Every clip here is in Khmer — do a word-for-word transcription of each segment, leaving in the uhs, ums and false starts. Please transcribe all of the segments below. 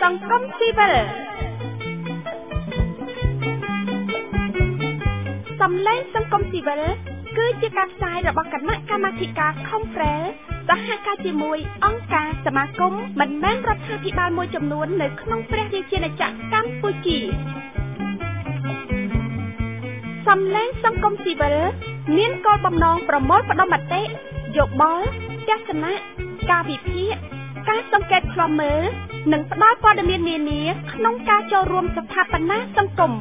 សង្គមស៊ីវិលសំឡេងសង្គមស៊ីវិលគឺជាការផ្សាយរបស់គណៈកម្មាធិការ Conference សហការជាមួយអង្គការសមាគមមិនមែនរដ្ឋាភិបាលមួយចំនួននៅក្នុងព្រះរាជាណាចក្រកម្ពុជាសំឡេងសង្គមស៊ីវិលមានគោលបំណងប្រមូលផ្ដុំមតិយោបល់ទស្សនៈការវិភាគការសង្កេតឃ្លាំមើលនិងផ្ដល់ព័ត៌មាននានាក្នុងការចូលរួមស្ថាបនាសង្គម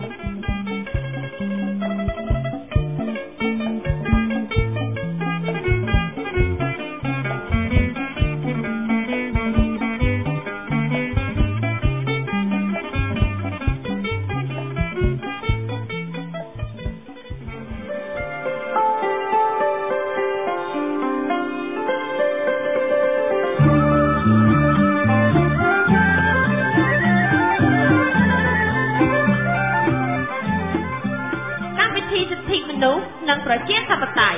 ប្រជាធិបតេយ្យ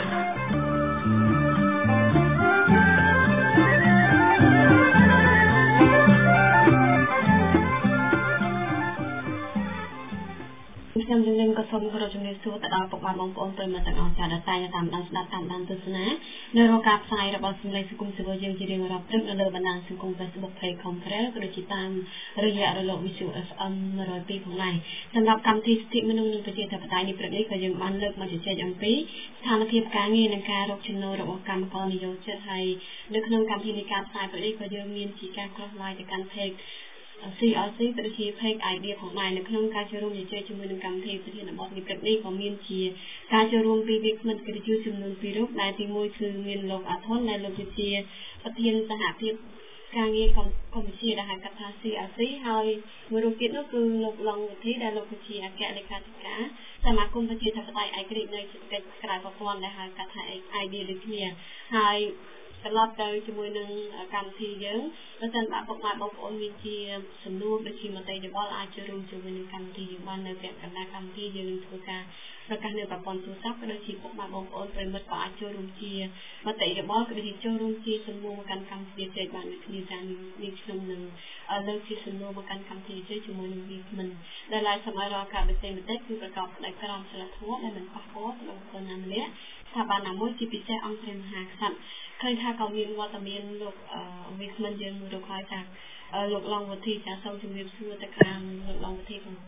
ខ្ញុំជំនុំក៏សូមគោរពជំរាបសួរទៅដល់ពុកម៉ែបងប្អូនប្រិយមិត្តទាំងអស់ចាស់ដែលតែងតាមដានស្ដាប់តាមដានទស្សនានៅរកការផ្សាយរបស់សម្លេងសង្គមស៊ីវិលយើងជារៀងរាល់ព្រឹកនៅលើបណ្ដាញសង្គម Facebook Page Conference ក៏ដូចជាតាមរយៈរលកវិទ្យុ เอฟ เอ็ม one oh two ផងដែរសម្រាប់កម្មវិធីសិទ្ធិមនុស្សនិងប្រជាធិបតេយ្យនេះព្រឹកនេះក៏យើងបានលើកមកជជែកអំពីស្ថានភាពការងារនិងការរកចំណូលរបស់កម្មករនិយោជិតហើយនៅក្នុងកម្មវិធីនៃការផ្សាយព្រឹកនេះក៏យើងមានជាការcross line ទៅកាន់ Pageซี แอล ซี ទៅជា Page idea ផងដែរនៅក្នុងការចូលរួមជជែកជាមួយនឹងកម្មវិធីប្រធានបទនេះព្រឹកនេះក៏មានជាការចូលរួមពីវាគ្មិនកិត្តិយសចំនួនពីររូបដែលទីមួយគឺមានលោកអាថនដែលលោកជាប្រធានសហភាពការងារកម្ពុជាដែលហៅកាត់ថា ซี แอล ซี ហើយមួយរូបទៀតនោះគឺលោកឡុងវិធីដែលលោកជាអគ្គលេខាធិការសមាគមប្រជាធិបតេយ្យឯករាជ្យនៅសេដ្ឋកិច្ចក្រៅប្រព័ន្ធដែលហៅកាត់ថា idea ដូចគ្នាហើយត្រឡប់ទៅជាមួយនឹងកម្មវិធីយើងបើសិនបើពុកម៉ែបងប្អូនមានជាសំណួរដូចជាមតិយោបល់អាចចូលរួមជាមួយនឹងកម្មវិធីយើងបាននៅពាក់កណ្ដាលកម្មវិធីយើងនឹងធ្វើការប្រកាសនៅប្រព័ន្ធទូរស័ព្ទក៏ដូចជាពុកម៉ែបងប្អូនប្រិយមិត្តក៏អាចចូលរួមជាមតិយោបល់ក៏ដូចជាចូលរួមជាសំណួរមកកាន់កម្មវិធីជែកបានដូចគ្នាចា៎នេះខ្ញុំនឹងលើកជាសំណួរមកកាន់កម្មវិធីជែកជាមួយនឹងវាគ្មិនដែលឡាយសម័យរកការវិសេសបន្តិចគឺប្រកបដោយក្រមសីលធម៌ដែលមិនប៉ះពាល់ដល់បុគ្គលណាម្នាក់ស្ថាប័នណាមួយជាពិសេសអង្គព្រះមហាក្សត្រឃើញថាក៏មានវត្តមានលោកវាគ្មិនយើងមួយរូបហើយចាលោកឡុងវិធីចាសូមជម្រាបសួរទៅខាងលោកឡុងវិធីផង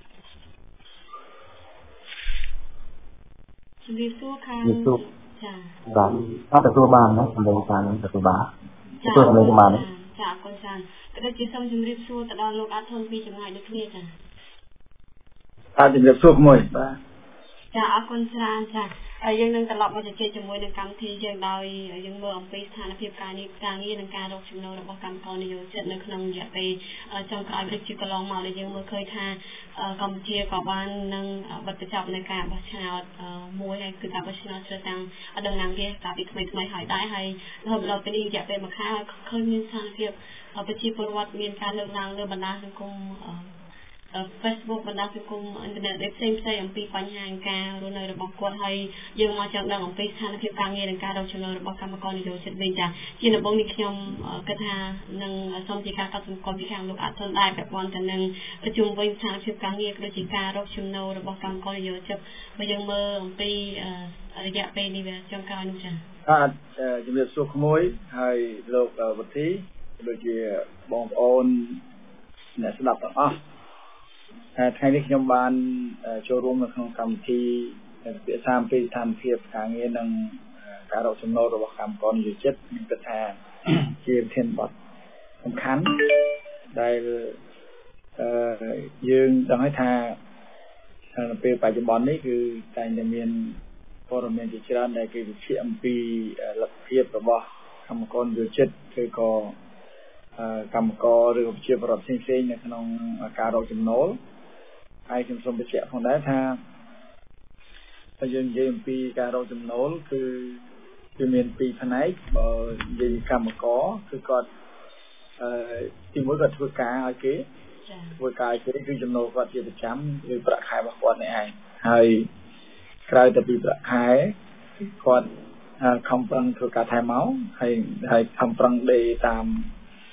ជម្រាបសួរខាងចាបាទអត់ទទួលបានណាសម្លេងបានទទួលបានទទួលសម្លេងបានចាអរគុណចាក៏ដូចជាសូមជម្រាបសួរទៅដល់លោកអាថនពីចម្ងាយដូចគ្នាចាបាទជម្រាបសួរមួយបាទចាអរគុណច្រើនចាហើយយើងនឹងត្រឡប់មកជជែកជាមួយនឹងកម្មវិធីយើងដោយយើងមើលអំពីស្ថានភាពការងារការងារនិងការរកចំណូលរបស់កម្មករនិយោជិតនៅក្នុងរយៈពេលចុងក្រោយដូចជាកន្លងមកដែលយើងមើលឃើញថាកម្ពុជាក៏បាននឹងបិទបញ្ចប់នៅការបោះឆ្នោតមួយហើយគឺការបោះឆ្នោតជ្រើសតាំងតំណាងរាស្ត្រកាលពីថ្មីថ្មីហើយដែរហើយរហូតដល់ពេលនេះរយៈពេលមួយខែឃើញមានស្ថានភាពប្រជាពលរដ្ឋមានការលើកឡើងលើបណ្ដាញសង្គមFacebook បណ្ដាញសង្គមអ៊ីនធឺណិតផ្សេងផ្សេងអំពីបញ្ហាការរស់នៅរបស់គាត់ហើយយើងមកចង់ដឹងអំពីស្ថានភាពការងារនិងការរកចំណូលរបស់កម្មករនិយោជិតវិញចាជាដំបូងនេះខ្ញុំគិតថានឹងសូមជាការកត់សម្គាល់ពីខាងលោកអាថនដែរពាក់ព័ន្ធទៅនឹងប្រជុំវិញស្ថានភាពការងារក៏ដូចជាការរកចំណូលរបស់កម្មករនិយោជិតបើយើងមើលអំពីរយៈពេលនេះវាចុងក្រោយនេះចាបាទជំរាបសួរក្មួយហើយលោកវិធីដូចជាបងប្អូនអ្នកស្ដាប់ទាំងអស់ថ្ងៃនេះខ្ញុំបានចូលរួមនៅក្នុងកម្មវិធីពិភាក្សាអំពីស្ថានភាពការងារនិងការរកចំណូលរបស់កម្មករនិយោជិតខ្ញុំគិតថាជាប្រធានបទសំខាន់ដែលយើងដឹងហើយថានៅពេលបច្ចុប្បន្ននេះគឺតែងតែមានព័ត៌មានជាច្រើនដែលគេវិភាគអំពីលទ្ធភាពរបស់កម្មករនិយោជិតឬក៏កម្មករឬក៏ប្រជាពលរដ្ឋផ្សេងៗនៅក្នុងការរកចំណូលហើយខ្ញុំសូមបញ្ជាក់ផងដែរថាបើយើងនិយាយអំពីការរកចំណូលគឺគឺមានពីរផ្នែកបើនិយាយកម្មករគឺគាត់អឺទីមួយគាត់ធ្វើការឲ្យគេធ្វើការឲ្យគេគឺចំណូលគាត់ជាប្រចាំឬប្រាក់ខែរបស់គាត់នេះឯងហើយក្រៅទៅពីប្រាក់ខែគាត់ខំប្រឹងធ្វើការថែមមកហើយហើយខំប្រឹងដេរតាម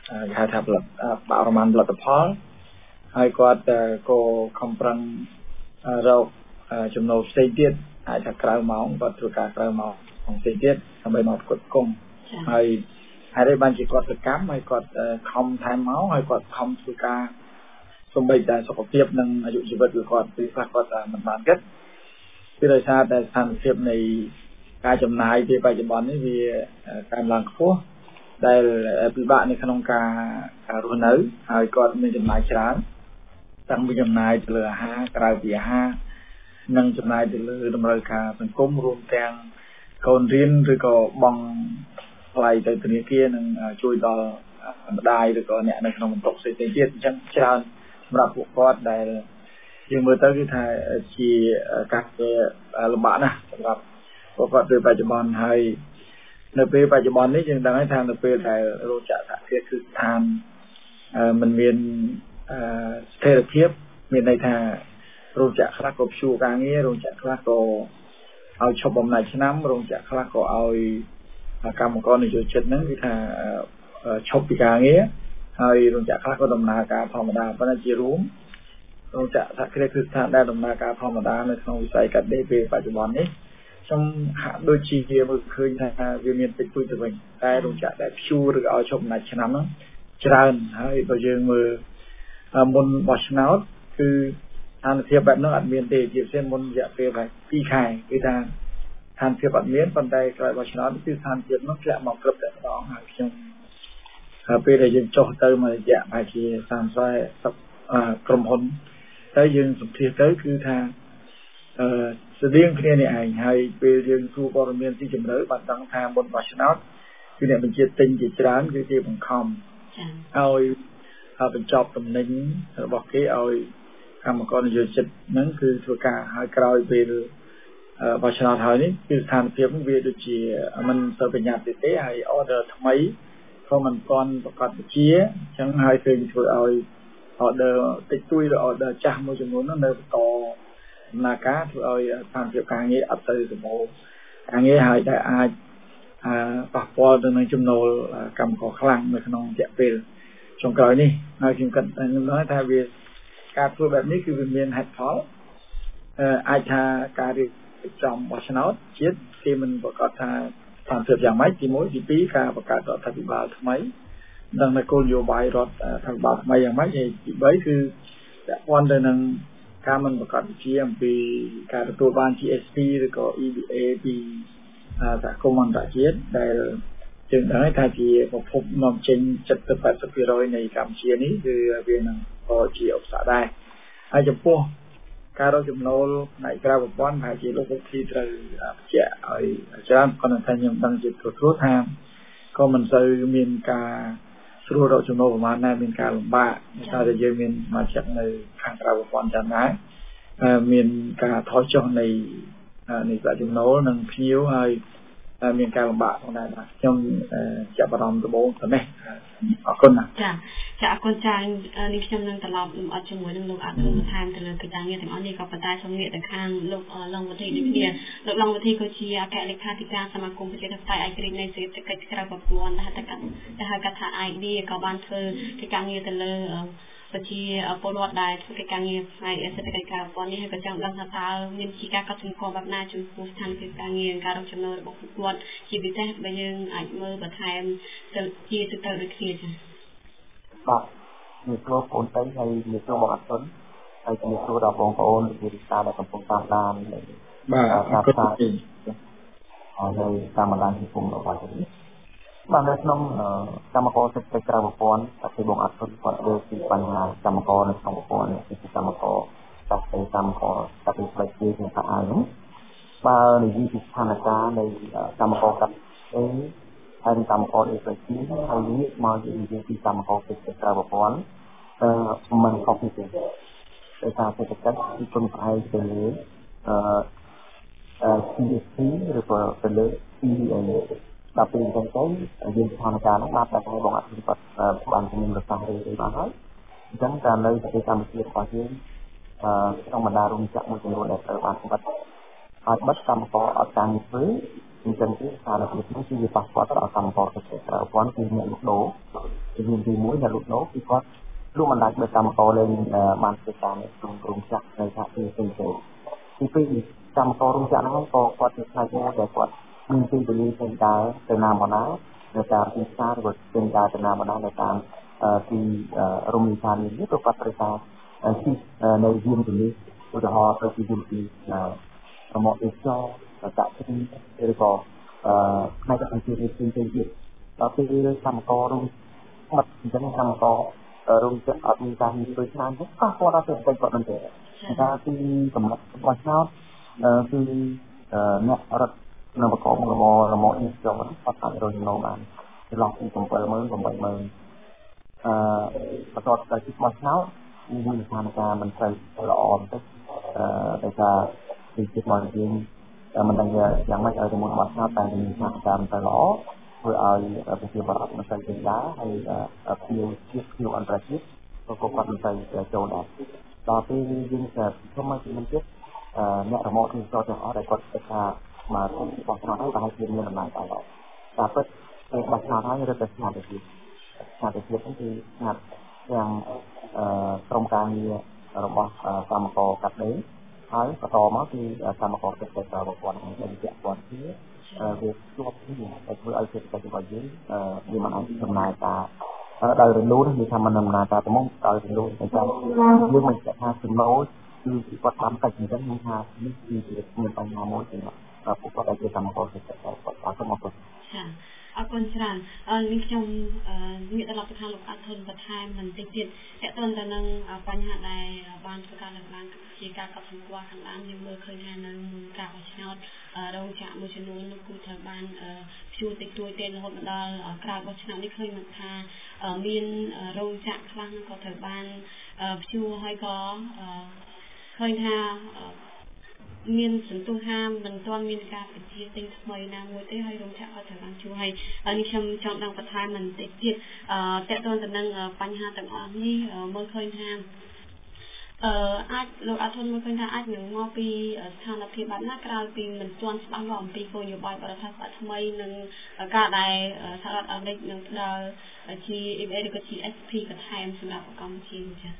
ហៅថាផលិតបរិមាណផលិតផលហើយគាត់ក៏ខំប្រឹងរកចំណូលផ្សេងទៀតអាចថាក្រៅម៉ោងគាត់ធ្វើការក្រៅម៉ោងផ្សេងទៀតដើម្បីមកផ្គត់ផ្គង់ហើយហើយđâyបានជាគាត់ទៅកម្មហើយគាត់ខំថែមមកហើយគាត់ខំធ្វើការសំបីតែសុខភាពនិងអាយុជីវិតcủaគាត់ពីខ្លះគាត់មិនបានគិតពីដោយសារតែស្ថានភាពនៃការចំណាយពេលបច្ចុប្បន្ននេះវាកើនឡើងខ្ពស់ដែលពិបាកនៅក្នុងការរស់នៅហើយគាត់មានចំណាយច្រើនតាំងពីចំណាយទៅលើអាហារក្រៅពីអាហារនិងចំណាយទៅលើតម្រូវការសង្គមរួមទាំងកូនរៀនឬក៏បង់ថ្លៃទៅធនាគារនិងជួយដល់ម្ដាយឬក៏អ្នកនៅក្នុងបន្ទប់ផ្សេងទៀតអញ្ចឹងច្រើនសម្រាប់ពួកគាត់ដែលយើងមើលទៅគឺថាជាការលំបាកណាស់សម្រាប់ពួកគាត់ពេលបច្ចុប្បន្នហើយនៅពេលបច្ចុប្បន្ននេះយើងដឹងហើយថានៅពេលដែលរោងចក្រសហគ្រាសគឺស្ថានមិនមានស្ថិរភាពមានន័យថារោងចក្រខ្លះក៏ព្យួរការងាររោងចក្រខ្លះក៏ឲ្យឈប់បំណាច់ឆ្នាំរោងចក្រខ្លះក៏ឲ្យកម្មករនិយោជិតហ្នឹងគឺថាឈប់ពីការងារហើយរោងចក្រខ្លះក៏ដំណើរការធម្មតាប៉ុន្តែជារួមរោងចក្រសហគ្រាសគឺស្ថានដែលដំណើរការធម្មតានៅក្នុងវិស័យកាត់ដេរពេលបច្ចុប្បន្ននេះខ្ញុំហាក់ដូចជាមើលឃើញថាវាមានតិចតួចទៅវិញតែរោងចក្រដែលព្យួរឬឲ្យឈប់បំណាច់ឆ្នាំហ្នឹងច្រើនហើយបើយើងមើលមុនបោះឆ្នោតគឺស្ថានភាពបែបហ្នឹងអត់មានទេជាពិសេសមុនរយៈពេលពីរខែគឺថាស្ថានភាពអត់មានប៉ុន្តែក្រោយបោះឆ្នោតគឺស្ថានភាពនោះធ្លាក់មកគ្រប់តែម្ដងហើយខ្ញុំពេលដែលយើងចុះទៅមួយរយៈប្រហែលជាសាមសិបក្រុមហ៊ុនតែយើងសម្ភាសទៅគឺថាអឺស្តៀងគ្នានេះឯងហើយពេលយើងសួរព័ត៌មានទីជម្រៅបានដឹងថាមុនបោះឆ្នោតគឺអ្នកបញ្ជាទិញជាច្រើនគឺគេបង្ខំឲ្យបញ្ចប់តំណែងរបស់គេឲ្យកម្មករនិយោជិតហ្នឹងគឺធ្វើការឲ្យក្រោយពេលបោះឆ្នោតហើយនេះគឺស្ថានភាពវាដូចជាមិនទៅបញ្ញាទេទេហើយ order ថ្មីក៏មិនទាន់ប្រកាសជាអញ្ចឹងហើយគឺធ្វើឲ្យ order តិចតួចឬ order ចាស់មួយចំនួននោះនៅបន្តដំណើរការធ្វើឲ្យស្ថានភាពការងារអត់ទៅសម្បូរការងារហើយតែអាចប៉ះពាល់ទៅនឹងចំណូលកម្មករខ្លាំងនៅក្នុងរយៈពេលចុងក្រោយនេះហើយខ្ញុំគិតខ្ញុំnóiថាវាការធ្វើបែបនេះគឺវាមានហេតុផលអាចថាការរៀបចំបោះឆ្នោតជាតិគេមិនប្រកាសថាស្ថានភាពយ៉ាងម៉េចទីមួយទីពីរការបង្កើតរដ្ឋាភិបាលថ្មីដឹងតែគោលនយោបាយរដ្ឋាភិបាលថ្មីយ៉ាងម៉េចហើយទីបីគឺពាក់ព័ន្ធទៅនឹងការមិនប្រកាសវិជាអំពីការទទួលបាន G S P ឬក៏ E B A ពីសហគមន៍អន្តរជាតិដែលយើងដឹងថាជាប្រភពនាំចេញ 七十ទៅ八十%នៃកម្ពុជានេះគឺវានឹងក៏ជាឧបសគ្គដែរហើយចំពោះការរកចំណូលផ្នែកក្រៅប្រព័ន្ធហើយជាលោកវិធីត្រូវបញ្ជាក់ឲ្យច្រើនប៉ុន្តែខ្ញុំដឹងជាទូទៅថាក៏មិនសូវមានការស្រួលរកចំណូលប្រមាណដែរមានការលំបាកដោយសារតែយើងមានសមាជិកនៅខាងក្រៅប្រព័ន្ធច្រើនដែរមានការថយចុះនៃនៃប្រាក់ចំណូលនិងភ្ញៀវហើយមានការលំបាកផងដែរបាទខ្ញុំចាប់អារម្មណ៍ដំបូងទៅនេះអរគុណណាចាចាអរគុណចានេះខ្ញុំនឹងត្រឡប់លំអិតជាមួយនឹងលោកអគ្គរដ្ឋាភិបាលទៅលើកិច្ចការងារទាំងអស់នេះក៏ប៉ុន្តែខ្ញុំងាកទៅខាងលោកឡុងវិធីនេះគ្នាលោកឡុងវិធីក៏ជាអគ្គលេខាធិការសមាគមប្រជាធិបតេយ្យឯករាជ្យនៃសេដ្ឋកិច្ចក្រៅប្រព័ន្ធដែលហៅថា I D ក៏បានធ្វើកិច្ចការងារទៅលើប្រជាពលរដ្ឋដែលធ្វើកិច្ចការងារផ្នែកសេដ្ឋកិច្ចក្រៅប្រព័ន្ធនេះហើយក៏ចង់ដឹងថាតើមានជាការកត់សម្គាល់បែបណាចំពោះស្ថានភាពការងារការរកចំណូលរបស់ពួកគាត់ជាពិសេសបើយើងអាចមើលបន្ថែមទៅជាទៅទៅដូចគ្នាចា៎បាទមានគ្រូបងទៅហើយមានគ្រូបងអត់ទៅហើយជំរាបសួរដល់បងប្អូនវិទ្យាសាស្ត្រដែលកំពុងតាមដានបាទអរគុណហើយតាមដានពីពុំរបស់នេះបាទនៅក្នុងកម្មករសេដ្ឋកិច្ចក្រៅប្រព័ន្ធតែពីបងអត់ទៅគាត់លើកពីបញ្ហាកម្មករនៅក្នុងប្រព័ន្ធគឺកម្មករតែពីកម្មករតែពីផ្លេចជាជាថាអាយនោះបើនិយាយពីស្ថានភាពនៃកម្មករកាត់អីហើយកម្មករអេផ្លេចជាហើយនេះមកនិយាយពីកម្មករសេដ្ឋកិច្ចក្រៅប្រព័ន្ធអឺมันខុសពីទេដោយសារសេដ្ឋកិច្ចគឺពឹងផ្អែកទៅលើអឺ C S P ឬក៏ទៅលើ E B Aដល់ពេលហ្នឹងទៅយើងស្ថានភាពហ្នឹងបានតែបងអត់គាត់បានជំនុំរសាស្ត្រឬបានហើយអញ្ចឹងការនៅប្រទេសកម្ពុជារបស់យើងអឺក្នុងបណ្ដារោងចក្រមួយចំនួនដែលត្រូវបានបិទហើយបិទកម្មករអត់ការងារធ្វើអញ្ចឹងគឺស្ថានភាពនេះគឺវាប៉ះពាល់ដល់កម្មករទៅក្រៅប្រព័ន្ធគឺអ្នកលក់ដូរជំនាញទីមួយដែលលោកនោះគឺគាត់លោកមិនដាច់ដោយកម្មករលេងបានធ្វើការនៅក្នុងរោងចក្រនៅសហជីពផ្សេងៗទីពីរកម្មកររោងចក្រហ្នឹងក៏គាត់ជាផ្នែកមួយដែលគាត់មានទីពលានផ្សេងដែរទៅណាមកណានៅតាមទីផ្សារឬផ្សេងដែរទៅណាមកណានៅតាមទីរមណីយដ្ឋាននេះក៏គាត់ត្រូវការទីនៅយានជំនិះឧទាហរណ៍ទៅទីយានទីប្រមូលអេសចតាក់ទីឬក៏ផ្នែកអង្គការផ្សេងៗទៀតដល់ពេលកម្មកររោងអត់អញ្ចឹងកម្មកររោងចក្រអត់មានការងារធ្វើឆ្នាំទេក៏គាត់អត់ទៅទៅគាត់មិនទេតែទីកម្រិតរបស់ឆ្នោតគឺអ្នករត់នៅបកមកលមលមអ៊ីស្ចគាត់គាត់អាចរកចំណូលបានចន្លោះពីseven thousand 8 thousand អឺបន្តទៅទីរបស់ឆ្នោតមានស្ថានភាពមិនសូវល្អបន្តិចអឺដោយសារទីរបស់យើងមិនដឹងយ៉ាងម៉េចឲ្យទៅមុនរបស់ឆ្នោតតែមានស្ថានភាពមិនសូវល្អធ្វើឲ្យប្រជាពលរដ្ឋមិនសូវពេញដែរហើយភ្ញៀវជាតិភ្ញៀវអន្តរជាតិក៏គាត់មិនសូវចូលដែរដល់ពេលយើងទៅខ្ញុំមកជំនាញទៀតអ្នករមាក់ទីចូលទាំងអស់ដែលគាត់គិតថាមករបស់ឆ្នោតហើយប្រហែលជាមានដំណើរការល្អតែពិតពេលរបស់ឆ្នោតហើយរត់ទៅឆ្នោតទៅទៀតឆ្នោតទៅទៀតហ្នឹងគឺឆ្នោតយ៉ាងក្រុមការងាររបស់កម្មករកាត់ដេរហើយបន្តមកគឺកម្មករកិច្ចការរបស់គាត់នឹងពាក់ព័ន្ធគ្នាវាជាប់គ្នាតែធ្វើឲ្យសេដ្ឋកិច្ចរបស់យើងវាមិនអាចដំណើរការដោយរលូនវាថាមិនដំណើរការទៅមុខដោយរលូនតែយើងមិនចាក់ថាចំណូលគឺគាត់តាមតែអញ្ចឹងខ្ញុំថានេះគឺជាមានបញ្ហាមួយសម្រាប់ពួកគាត់ដែលជាកម្មករសេដ្ឋកិច្ចគាត់អត់មកគាត់ចាអរគុណច្រើនអឺនេះខ្ញុំងាកត្រឡប់ទៅខាងលោកអាត់ធុនបន្ថែមបន្តិចទៀតតើតើទៅនឹងបញ្ហាដែលបានធ្វើការលើកឡើងជាការកត់សម្គាល់ខាងដើមយើងមើលឃើញថានៅមុនការបោះឆ្នោតរោងចក្រមួយចំនួននោះគឺត្រូវបានព្យួរតិចតួចទេរហូតដល់ក្រោយបោះឆ្នោតនេះឃើញថាមានរោងចក្រខ្លះក៏ត្រូវបានព្យួរហើយក៏ឃើញថាមានសន្ទុះថាមិនទាន់មានការបញ្ជាទិញថ្មីណាមួយទេហើយរោងចក្រក៏ត្រូវបានជួហើយនេះខ្ញុំចង់ដឹងបន្ថែមបន្តិចទៀតអឺតើតើទៅនឹងបញ្ហាទាំងអស់នេះមើលឃើញថាអឺអាចលោកអាធុនមើលឃើញថាអាចនឹងមកពីស្ថានភាពបែបណាក្រៅពីមិនទាន់ច្បាស់លាស់អំពីគោលនយោបាយបរិស្ថានថ្មីនិងការដែលសហរដ្ឋអាមេរិកនឹងផ្ដល់ជា អេ ឬក៏ ជី เอส พี បន្ថែមសម្រាប់កម្ពុជាចា៎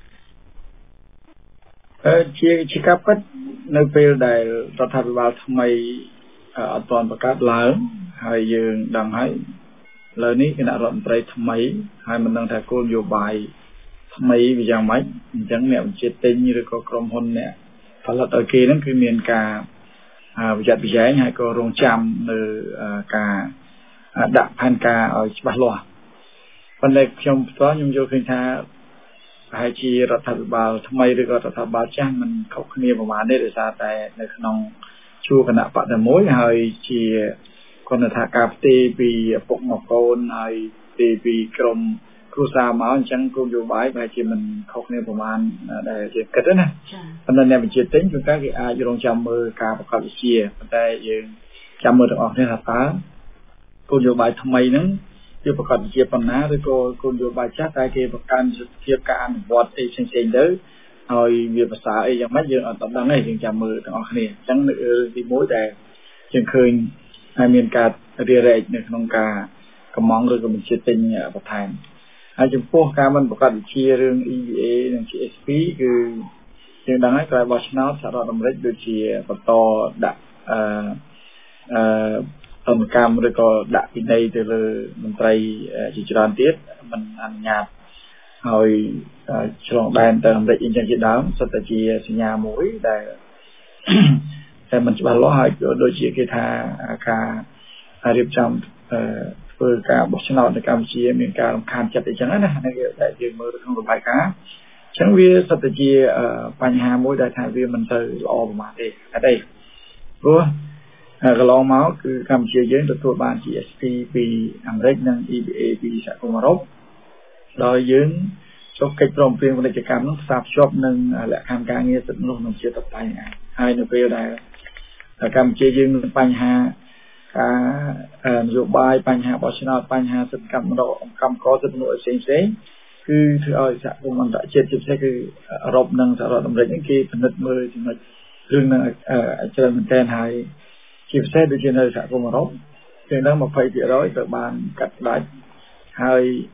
អឺជាជាការពិតនៅពេលដែលរដ្ឋាភិបាលថ្មីអត់ទាន់បង្កើតឡើងហើយយើងដឹងហើយឥឡូវនេះគណៈរដ្ឋមន្ត្រីថ្មីហើយមិនដឹងថាគោលនយោបាយថ្មីវាយ៉ាងម៉េចអញ្ចឹងអ្នកបញ្ជាទិញឬក៏ក្រុមហ៊ុនអ្នកផលិតឲ្យគេហ្នឹងគឺមានការប្រយ័ត្នប្រយែងហើយក៏រងចាំនៅការដាក់ផែនការឲ្យច្បាស់លាស់ប៉ុន្តែខ្ញុំផ្ទាល់ខ្ញុំយល់ឃើញថាប្រហែលជារដ្ឋាភិបាលថ្មីឬក៏រដ្ឋាភិបាលចាស់មិនខុសគ្នាប្រហែលទេដោយសារតែនៅក្នុងជួរគណៈបកតែមួយហើយជាគាត់ថាការផ្ទេរពីឪពុកមកកូនហើយផ្ទេរពីក្រុមគ្រួសារមកអញ្ចឹងគោលនយោបាយប្រហែលជាមិនខុសគ្នាប្រហែលដែលជាគិតទេណាប៉ុន្តែអ្នកបញ្ជាទិញគឺគេអាចរងចាំមើលការប្រកបវិជ្ជាប៉ុន្តែយើងចាំមើលទាំងអស់គ្នាថាតើគោលនយោបាយថ្មីហ្នឹងវាប្រកបជាបណ្ណាឬក៏គោលនយោបាយចាស់តែគេបង្កើនសិទ្ធិភាពការអនុវត្តអីផ្សេងៗទៅហើយវាភាសាអីយ៉ាងម៉េចយើងអត់ដឹងទេយើងចាំមើលទាំងអស់គ្នាអញ្ចឹងនៅទីមួយដែលយើងឃើញហើយមានការរារែកនៅក្នុងការកម្មង់ឬក៏បញ្ជាទិញបន្ថែមហើយចំពោះការមិនប្រកបវិជ្ជារឿង អ៊ី វី เอ និង ជី เอส พี គឺយើងដឹងហើយក្រោយបោះឆ្នោតសហរដ្ឋអាមេរិកដូចជាបន្តដាក់អឺអឺអង្គកម្មឬក៏ដាក់ពិន័យទៅលើមន្ត្រីជាច្រើនទៀតមិនអនុញ្ញាតហើយឆ្លងដែនទៅអាមេរិកអីចឹងជាដើមសុទ្ធតែជាសញ្ញាមួយដែលតែមិនច្បាស់លាស់ហើយដូចជាគេថាការរៀបចំធ្វើការបោះឆ្នោតនៅកម្ពុជាមានការរំខានចិត្តអីចឹងណានេះដែលយើងមើលក្នុងរបាយការណ៍អញ្ចឹងវាសុទ្ធតែជាបញ្ហាមួយដែលថាវាមិនទៅល្អប្រហែលទេហេតុអីព្រោះកន្លងមកគឺកម្ពុជាយើងទទួលបាន ជី เอส พี ពីអាមេរិកនិង អ៊ី វី เอ ពីសហគមន៍អឺរ៉ុបដោយយើងចុះកិច្ចព្រមព្រៀងពាណិជ្ជកម្មនោះផ្សារភ្ជាប់នឹងលក្ខខណ្ឌការងារសិទ្ធិមនុស្សនិងជាតបតែងហើយនៅពេលដែលកម្ពុជាយើងមានបញ្ហាការនយោបាយបញ្ហាបោះឆ្នោតបញ្ហាសិទ្ធិកម្មមនុស្សកម្មករសិទ្ធិមនុស្សផ្សេងផ្សេងគឺធ្វើឲ្យសហគមន៍អន្តរជាតិជាពិសេសគឺអឺរ៉ុបនិងសហរដ្ឋអាមេរិកនេះគេពិនិត្យមើលចំណុចរឿងនឹងច្រើនមែនទែនហើយជាពិសេសដូចជានៅសហគមន៍អឺរ៉ុបជាងនឹងtwenty percentត្រូវបានកាត់ផ្តាច់ហើយ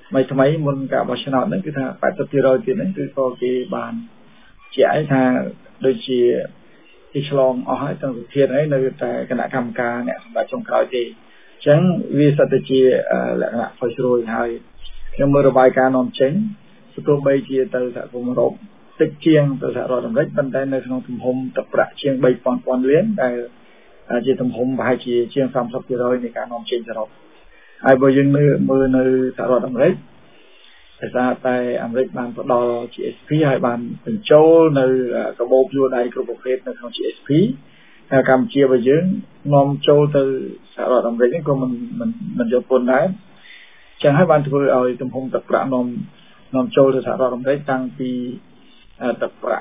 mấy thứ mấy muốn cả bảo sinh nó cứ tha phải tập thì rồi thì nó cứ có cái bàn chạy tha đôi chỉ thì long ở hai trong thiên ấy nơi tại cái đại cam ca nè và trong cõi thì chẳng vì sao tự chỉ lại là phải rồi hai nhưng mà bài ca non chính tôi bây giờ từ xã vùng rộng tích chiêng từ xã rồi đồng rất bên đây nơi trong thùng hùng tập rạ chiêng bay quan quan liên đây chỉ thùng hùng và hai chỉ chiêng phạm sắp rồi thì cả non chính rồi ai bây giờ nơi mưa nơi xã rồi đồng rất tại sao tại Americ ban bắt đầu G S P hai ban từng châu nơi các bộ vua đây các bộ phép nơi trong G S P Campuchia bây giờ nom châu từ xã hội Americ của mình mình mình cho quân đấy chẳng hai ban thôi ở trong hôm tập rạ nom nom châu từ xã hội Americ tăngពីtập rạ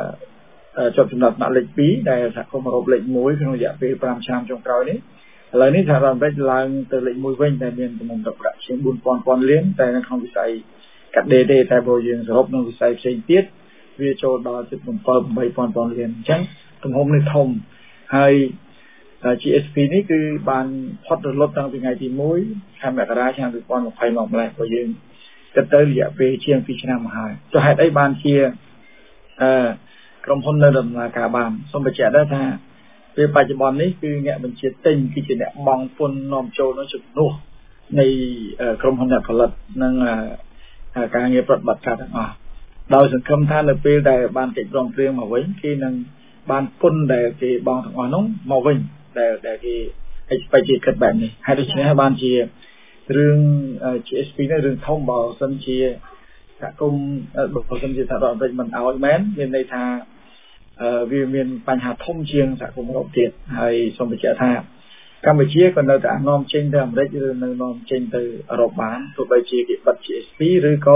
cho trường hợp nặng lịch bí đây là không một lệnh muốiក្នុងរយៈពេលfiveឆ្នាំចុងក្រោយនេះឥឡូវនេះសហរដ្ឋអាមេរិកឡើងទៅលេខoneវិញតែមានចំនួនtập rạជាងfour thousandលានតែនៅក្នុងវិស័យកាត់ដេទេតែបើយើងសរុបក្នុងវិស័យផ្សេងទៀតវាចូលដល់ជិតseven thousandលានអញ្ចឹងទំហំនេះធំហើយ G S P នេះគឺបានផុតរលត់តាំងពីថ្ងៃទីoneខែមករាឆ្នាំtwenty twentyមកម្លេះបើយើងគិតទៅរយៈពេលជាងtwoឆ្នាំមកហើយចុះហេតុអីបានជាអឺក្រុមហ៊ុននៅដំណើរការបានសូមបញ្ជាក់ដែរថាពេលបច្ចុប្បន្ននេះគឺអ្នកបញ្ជាទិញគឺជាអ្នកបង់ពន្ធនាំចូលនៅជំនួសនៃក្រុមហ៊ុនអ្នកផលិតនិងការងារប្រតិបត្តិការទាំងអស់ដោយសង្ឃឹមថានៅពេលដែលបានកិច្ចព្រមព្រៀងមកវិញគេនឹងបានពន្ធដែលគេបង់ទាំងអស់នោះមកវិញដែលដែលគេexpect ជាគិតបែបនេះហើយដូច្នេះបានជារឿង G S P នេះរឿងធំបើសិនជាសហគមន៍បើសិនជាសហរដ្ឋអាមេរិកមិនឲ្យមែនមានន័យថាវាមានបញ្ហាធំជាងសហគមន៍អឺរ៉ុបទៀតហើយសូមបញ្ជាក់ថាកម្ពុជាក៏នៅតែនាំចេញទៅអាមេរិកឬនៅនាំចេញទៅអឺរ៉ុបបានទោះបីជាគេបិទ G S P ឬក៏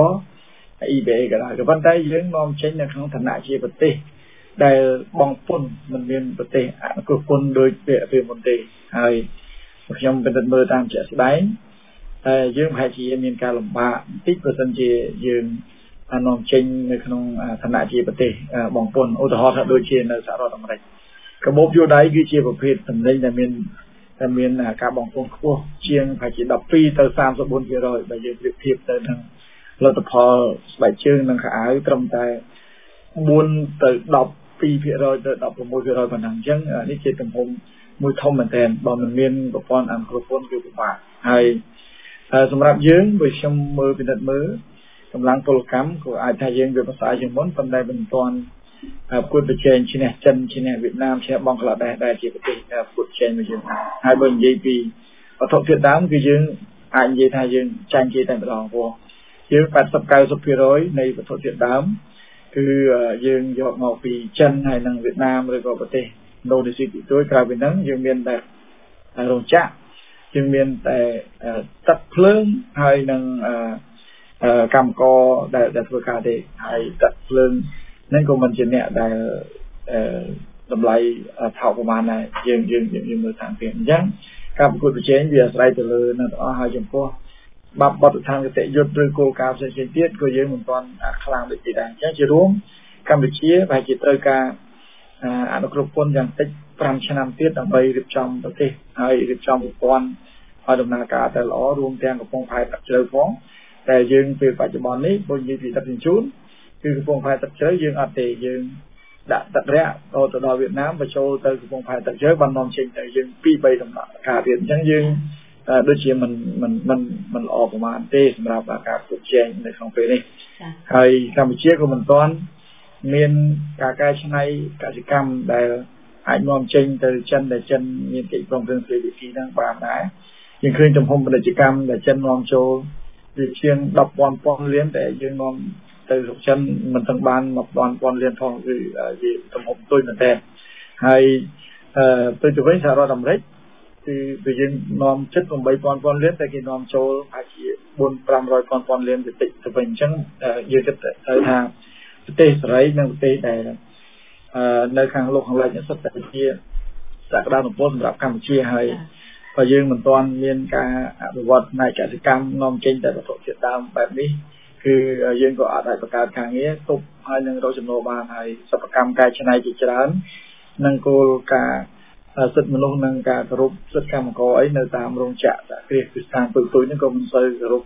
E B A ក៏ដោយក៏ប៉ុន្តែយើងនាំចេញនៅក្នុងឋានៈជាប្រទេសដែលបងពន្ធមិនមានប្រទេសអនុគ្រោះពន្ធដោយពាក្យពីមុនទេហើយខ្ញុំពិនិត្យមើលតាមជាក់ស្ដែងតែយើងប្រហែលជាមានការលំបាកបន្តិចបើសិនជាយើងនាំចេញនៅក្នុងឋានៈជាប្រទេសបងពន្ធឧទាហរណ៍ថាដូចជានៅសហរដ្ឋអាមេរិកកាបូបយួរដៃគឺជាប្រភេទតំណែងដែលមានតែមានការបងពន្ធខ្ពស់ជាងប្រហែលជាtwelveទៅthirty-four percent បើយើងប្រៀបធៀបទៅនឹងលទ្ធផលស្បែកជើងនិងខោអាវត្រឹមតែfourទៅtwelve two percent ទៅsixteen percent ប៉ុណ្ណឹងអញ្ចឹងនេះជាទំហំមួយធំមែនទែនបើមិនមានប្រព័ន្ធអនុគ្រោះពន្ធគឺពិបាកហើយសម្រាប់យើងបើខ្ញុំមើលពិនិត្យមើលកម្លាំងពលកម្មក៏អាចថាយើងវាប្រសើរជាងមុនប៉ុន្តែមិនទាន់ប្រកួតប្រជែងឈ្នះចិនឈ្នះវៀតណាមឈ្នះបង់ក្លាដេសដែលជាប្រទេសប្រកួតប្រជែងមួយយើងហើយបើនិយាយពីវត្ថុធាតុដើមគឺយើងអាចនិយាយថាយើងចាញ់គេតែម្ដងព្រោះយើងeighty to ninety percent នៃវត្ថុធាតុដើមគឺយើងយកមកពីចិនហើយនិងវៀតណាមឬក៏ប្រទេសឥណ្ឌូនេស៊ីទីទួយក្រៅពីហ្នឹងយើងមានតែរោងចក្រយើងមានតែទឹកភ្លើងហើយនិងកម្មករដែលដែលធ្វើការទេហើយទឹកភ្លើងហ្នឹងក៏មិនជាអ្នកដែលតម្លៃថោកប្រហែលដែរយើងយើងយើងមើលតាមពីអញ្ចឹងការប្រកួតប្រជែងវាអាស្រ័យទៅលើនៅទាំងអស់ហើយចំពោះបាប់បទដ្ឋានគតិយុត្តឬគោលការណ៍ផ្សេងៗទៀតក៏យើងមិនទាន់ខ្លាំងដូចគេដែរអញ្ចឹងជារួមកម្ពុជាប្រហែលជាត្រូវការអនុគ្រោះពន្ធយ៉ាងតិចfiveឆ្នាំទៀតដើម្បីរៀបចំប្រទេសហើយរៀបចំប្រព័ន្ធឲ្យដំណើរការទៅល្អរួមទាំងកំពង់ផែទឹកជ្រៅផងតែយើងពេលបច្ចុប្បន្ននេះបើនិយាយពីទឹកជញ្ជូនគឺកំពង់ផែទឹកជ្រៅយើងអត់ទេយើងដាក់ទឹករាក់ទៅដល់វៀតណាមបញ្ចូលទៅកំពង់ផែទឹកជ្រៅបាននាំចេញទៅយើងtwo threeដំណាក់កាលទៀតអញ្ចឹងយើងដូចជាមិនមិនមិនមិនល្អប្រហែលទេសម្រាប់ការប្រជែងនៅក្នុងពេលនេះហើយកម្ពុជាក៏មិនទាន់មានការកែច្នៃកសិកម្មដែលអាចនាំចេញទៅចិនដែលចិនមានកិច្ចព្រមព្រៀងសេដ្ឋកិច្ចហ្នឹងបានដែរយើងឃើញទំហំពាណិជ្ជកម្មដែលចិននាំចូលវាជាងten thousandលានតែយើងនាំទៅស្រុកចិនមិនទាំងបានten thousandលានផងគឺវាទំហំទុយមែនតើហើយទៅទៅវិញសហរដ្ឋអាមេរិកគឺវាយើងនាំជិតeight thousandលានតែគេនាំចូលអាចជាfour five hundredលានទៅតិចទៅវិញអញ្ចឹងយើងគិតទៅថាប្រទេសសេរីនិងប្រទេសដែលនៅខាងលោកខាងលិចនេះសុទ្ធតែជាសក្តានុពលសម្រាប់កម្ពុជាហើយបើយើងមិនទាន់មានការអភិវឌ្ឍផ្នែកកសិកម្មនាំចេញតែវត្ថុធាតុដើមបែបនេះគឺយើងក៏អាចបង្កើតការងារទប់ហើយនឹងរកចំណូលបានហើយសិប្បកម្មកែច្នៃជាច្រើននិងគោលការណ៍សិទ្ធិមនុស្សនិងការគោរពសិទ្ធិកម្មករអីនៅតាមរោងចក្រសហគ្រាសគឺស្ថានទូទៅនេះក៏មិនសូវគោរព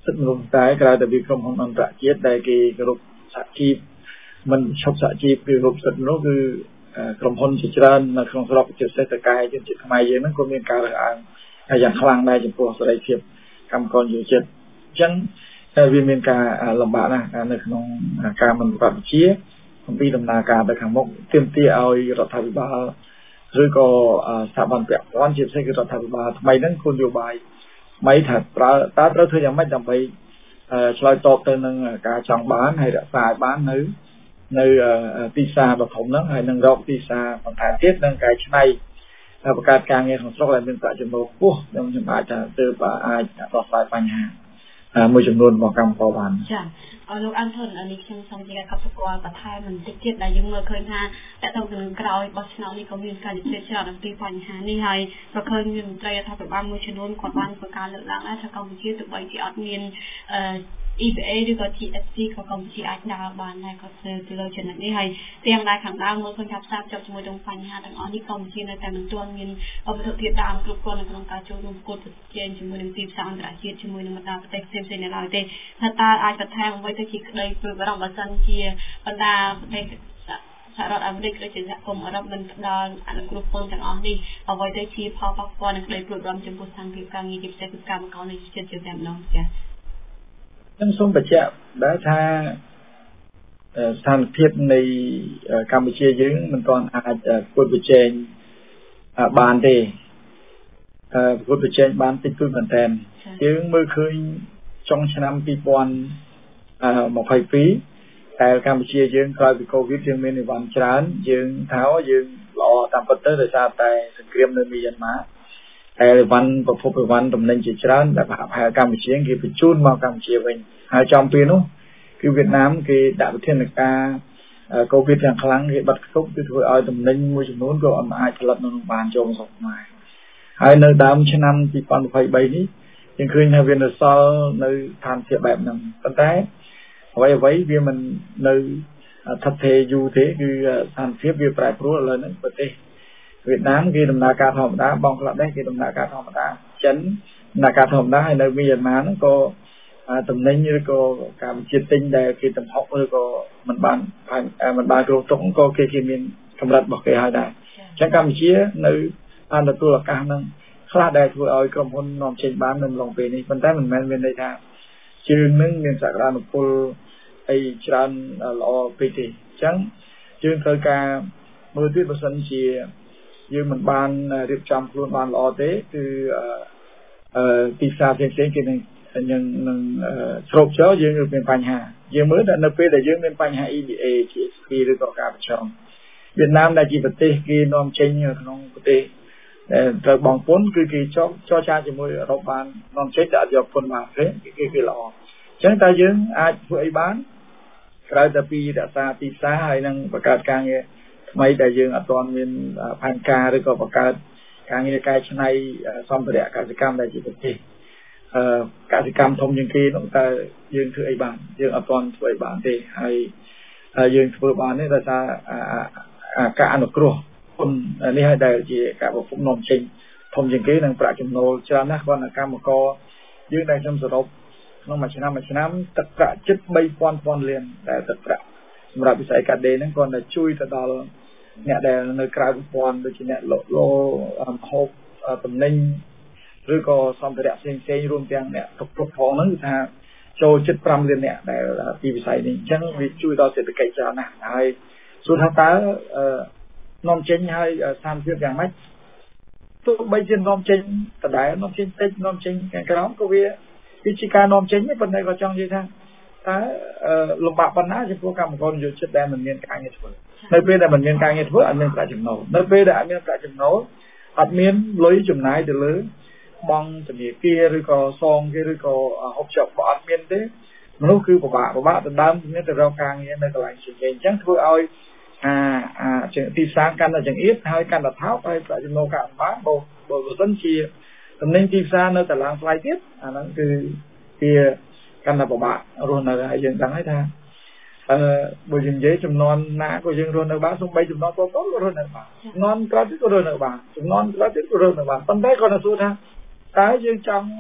សិទ្ធិមនុស្សតែក្រៅតែពីក្រុមហ៊ុនអន្តរជាតិដែលគេគោរពសហជីពមិនឈប់សហជីពគឺគោរពសិទ្ធិមនុស្សគឺក្រុមហ៊ុនជាច្រើននៅក្នុងស្រុកជាពិសេសតកែជនជាតិខ្មែរយើងហ្នឹងក៏មានការរើសអើងហើយយ៉ាងខ្លាំងដែរចំពោះសេរីភាពកម្មករយុវជនអញ្ចឹងវាមានការលំបាកណាស់នៅក្នុងការមិនប្រតិបត្តិជាអំពីដំណើរការទៅខាងមុខទាមទារឲ្យរដ្ឋាភិបាលឬក៏ស្ថាប័នពាក់ព័ន្ធជាពិសេសគឺរដ្ឋាភិបាលថ្មីហ្នឹងគោលនយោបាយថ្មីថាប្រើតើត្រូវធ្វើយ៉ាងម៉េចដើម្បីឆ្លើយតបទៅនឹងការចង់បានហើយរក្សាឲ្យបាននៅនៅទីផ្សារដ៏ធំហ្នឹងហើយនឹងរកទីផ្សារបន្ថែមទៀតនឹងកែច្នៃបង្កើតការងារក្នុងស្រុកដែលមានប្រាក់ចំណូលខ្ពស់ខ្ញុំខ្ញុំអាចថាទើបអាចដោះស្រាយបញ្ហាមួយចំនួនរបស់កម្មករបានចាអរលោកអានធុននេះខ្ញុំសូមជាការកត់ស្គាល់បន្ថែមបន្តិចទៀតដែលយើងមើលឃើញថាតើតើទៅនឹងក្រោយបោះឆ្នោតនេះក៏មានការជជែកច្រើនអំពីបញ្ហានេះហើយក៏ឃើញមានមន្ត្រីរដ្ឋាភិបាលមួយចំនួនគាត់បានបង្កើតលើកឡើងថាកម្ពុជាទោះបីជាអត់មានអឺ E P A ឬក៏ G S P ក៏កម្ពុជាអាចដើរបានដែរគាត់ធ្វើទៅលើចំណុចនេះហើយទាំងដែរខាងដើមមើលឃើញថាផ្សារភ្ជាប់ជាមួយនឹងបញ្ហាទាំងអស់នេះកម្ពុជានៅតែមិនទាន់មានវត្ថុធាតុដើមគ្រប់គ្រាន់នៅក្នុងការចូលរួមប្រកួតប្រជែងជាមួយនឹងទីផ្សារអន្តរជាតិជាមួយនឹងបណ្ដាប្រទេសផ្សេងៗនៅឡើយទេថាតើអាចបន្ថែមអ្វីទៅជាក្តីព្រួយបារម្ភបើសិនជាបណ្ដាប្រទេសសហរដ្ឋអាមេរិកឬជាសហគមន៍អឺរ៉ុបមិនផ្ដល់អនុគ្រោះពន្ធទាំងអស់នេះអ្វីទៅជាផលប៉ះពាល់នឹងក្តីព្រួយបារម្ភចំពោះស្ថានភាពការងារជាពិសេសគឺកម្មករនៃជាតិជាតែម្ដងចា៎ខ្ញុំសូមបញ្ជាក់ដែរថាស្ថានភាពនៃកម្ពុជាយើងមិនទាន់អាចប្រកួតប្រជែងបានទេប្រកួតប្រជែងបានតិចតួចមែនទែនយើងមើលឃើញចុងឆ្នាំពីរពាន់ម្ភៃពីរតែកម្ពុជាយើងក្រោយពីកូវីដយើងមានអីវ៉ាន់ច្រើនយើងថាយើងល្អតាមពិតទៅដោយសារតែសង្គ្រាមនៅមីយ៉ាន់ម៉ាតែអីវ៉ាន់ប្រភពអីវ៉ាន់តំណែងជាច្រើនដែលប្រហែលកម្ពុជាគេបញ្ជូនមកកម្ពុជាវិញហើយចំពេលនោះគឺវៀតណាមគេដាក់វិធានការកូវីដយ៉ាងខ្លាំងគេបិទគប់គឺធ្វើឲ្យតំណែងមួយចំនួនក៏អត់អាចផលិតនៅក្នុងបានចូលមកស្រុកខ្មែរហើយនៅដើមឆ្នាំពីរពាន់ម្ភៃបីនេះយើងឃើញថាវានៅសល់នៅស្ថានភាពបែបហ្នឹងប៉ុន្តែអ្វីអ្វីវាមិននៅថិតថេរយូរទេគឺស្ថានភាពវាប្រែប្រួលឥឡូវហ្នឹងប្រទេសវៀតណាមគេដំណើរការធម្មតាបង់ក្លាដេសគេដំណើរការធម្មតាចិនដំណើរការធម្មតាហើយនៅមីយ៉ាន់ម៉ាហ្នឹងក៏តំណែងឬក៏ការវិជាទិញដែលគេទំហុកឬក៏មិនបានមិនបានគ្រប់ទុកក៏គេគេមានកម្រិតរបស់គេហើយដែរអញ្ចឹងកម្ពុជានៅបានទទួលឱកាសហ្នឹងខ្លះដែលធ្វើឲ្យក្រុមហ៊ុននាំចេញបាននៅក្នុងពេលនេះប៉ុន្តែមិនមែនមានន័យថាជើងនឹងមានសក្តានុពលអីច្រើនល្អពេកទេអញ្ចឹងយើងត្រូវការមើលទៀតបើសិនជាយើងមិនបានរៀបចំខ្លួនបានល្អទេគឺអឺទីផ្សារផ្សេងៗគេនឹងយើងនឹងស្រូបចូលយើងមានបញ្ហាយើងមើលតែនៅពេលដែលយើងមានបញ្ហា E B A G S P ឬក៏ការប្រឆាំងវៀតណាមដែលជាប្រទេសគេនាំចេញក្នុងប្រទេសដែលត្រូវបងពុនគឺគេចោចរចាជាមួយអឺរ៉ុបបាននាំចេញតែអត់យកពុនមកទេគេគេល្អអញ្ចឹងតើយើងអាចធ្វើអីបានក្រៅតែពីរក្សាទីផ្សារហើយនឹងបង្កើតការងារថ្មីដែលយើងអត់ទាន់មានផែនការឬក៏បង្កើតការងារកែច្នៃសម្ភារៈកសិកម្មដែលជាប្រទេសអឺកសិកម្មធំជាងគេនោះតែយើងធ្វើអីបានយើងអត់ទាន់ធ្វើអីបានទេហើយយើងធ្វើបាននេះដោយសារការអនុគ្រោះគុណនេះហើយដែលជាការបំពុំនាំចេញធំជាងគេនិងប្រាក់ចំណូលច្រើនណាស់គាត់កម្មករយើងដែលខ្ញុំសរុបក្នុងមួយឆ្នាំមួយឆ្នាំទឹកប្រាក់ជិតបីពាន់ពាន់លានតែទឹកប្រាក់សម្រាប់វិស័យកាដេហ្នឹងគាត់តែជួយទៅដល់អ្នកដែលនៅក្រៅប្រព័ន្ធដូចជាអ្នកលក់លោហូបតំណែងឬក៏សម្ភារៈផ្សេងផ្សេងរួមទាំងអ្នកគ្រប់គ្រងហ្នឹងគឺថាចូលជិតប្រាំលានអ្នកដែលពីវិស័យនេះអញ្ចឹងវាជួយដល់សេដ្ឋកិច្ចច្រើនណាស់ហើយសួរថាតើនាំចេញហើយស្ថានភាពយ៉ាងម៉េចទោះបីជានាំចេញដដែលនាំចេញតិចនាំចេញខាងក្រោមក៏វាវាជាការនាំចេញប៉ុន្តែក៏ចង់និយាយថាតើលំបាកប៉ុណ្ណាចំពោះកម្មករយុវជនដែលមិនមានការងារធ្វើនៅពេលដែលមិនមានការងារធ្វើអត់មានប្រាក់ចំណូលនៅពេលដែលអត់មានប្រាក់ចំណូលអត់មានលុយចំណាយទៅលើបងធនាគារឬក៏សងគេឬក៏ហូបចុកក៏អត់មានទេមនុស្សគឺពិបាកពិបាកដណ្ដើមគ្នាទៅរកការងារនៅកន្លែងផ្សេងៗអញ្ចឹងធ្វើឲ្យអាអាទីផ្សារកាន់តែចង្អៀតហើយកាន់តែថោកហើយប្រាក់ចំណូលក៏មិនបានបើបើមិនជាតំណែងទីផ្សារនៅតែឡើងថ្លៃទៀតអាហ្នឹងគឺវាកាន់តែពិបាករស់នៅហើយយើងដឹងហើយថាអឺបើយើងនិយាយចំនួនណាក៏យើងរស់នៅបានសូម្បីចំនួនបងប្អូនក៏រស់នៅបានចំនួនក្រោយទៀតក៏រស់នៅបានចំនួនក្រោយទៀតក៏រស់នៅបានប៉ុន្តែគាត់ទៅសួរថាតើយើងចង់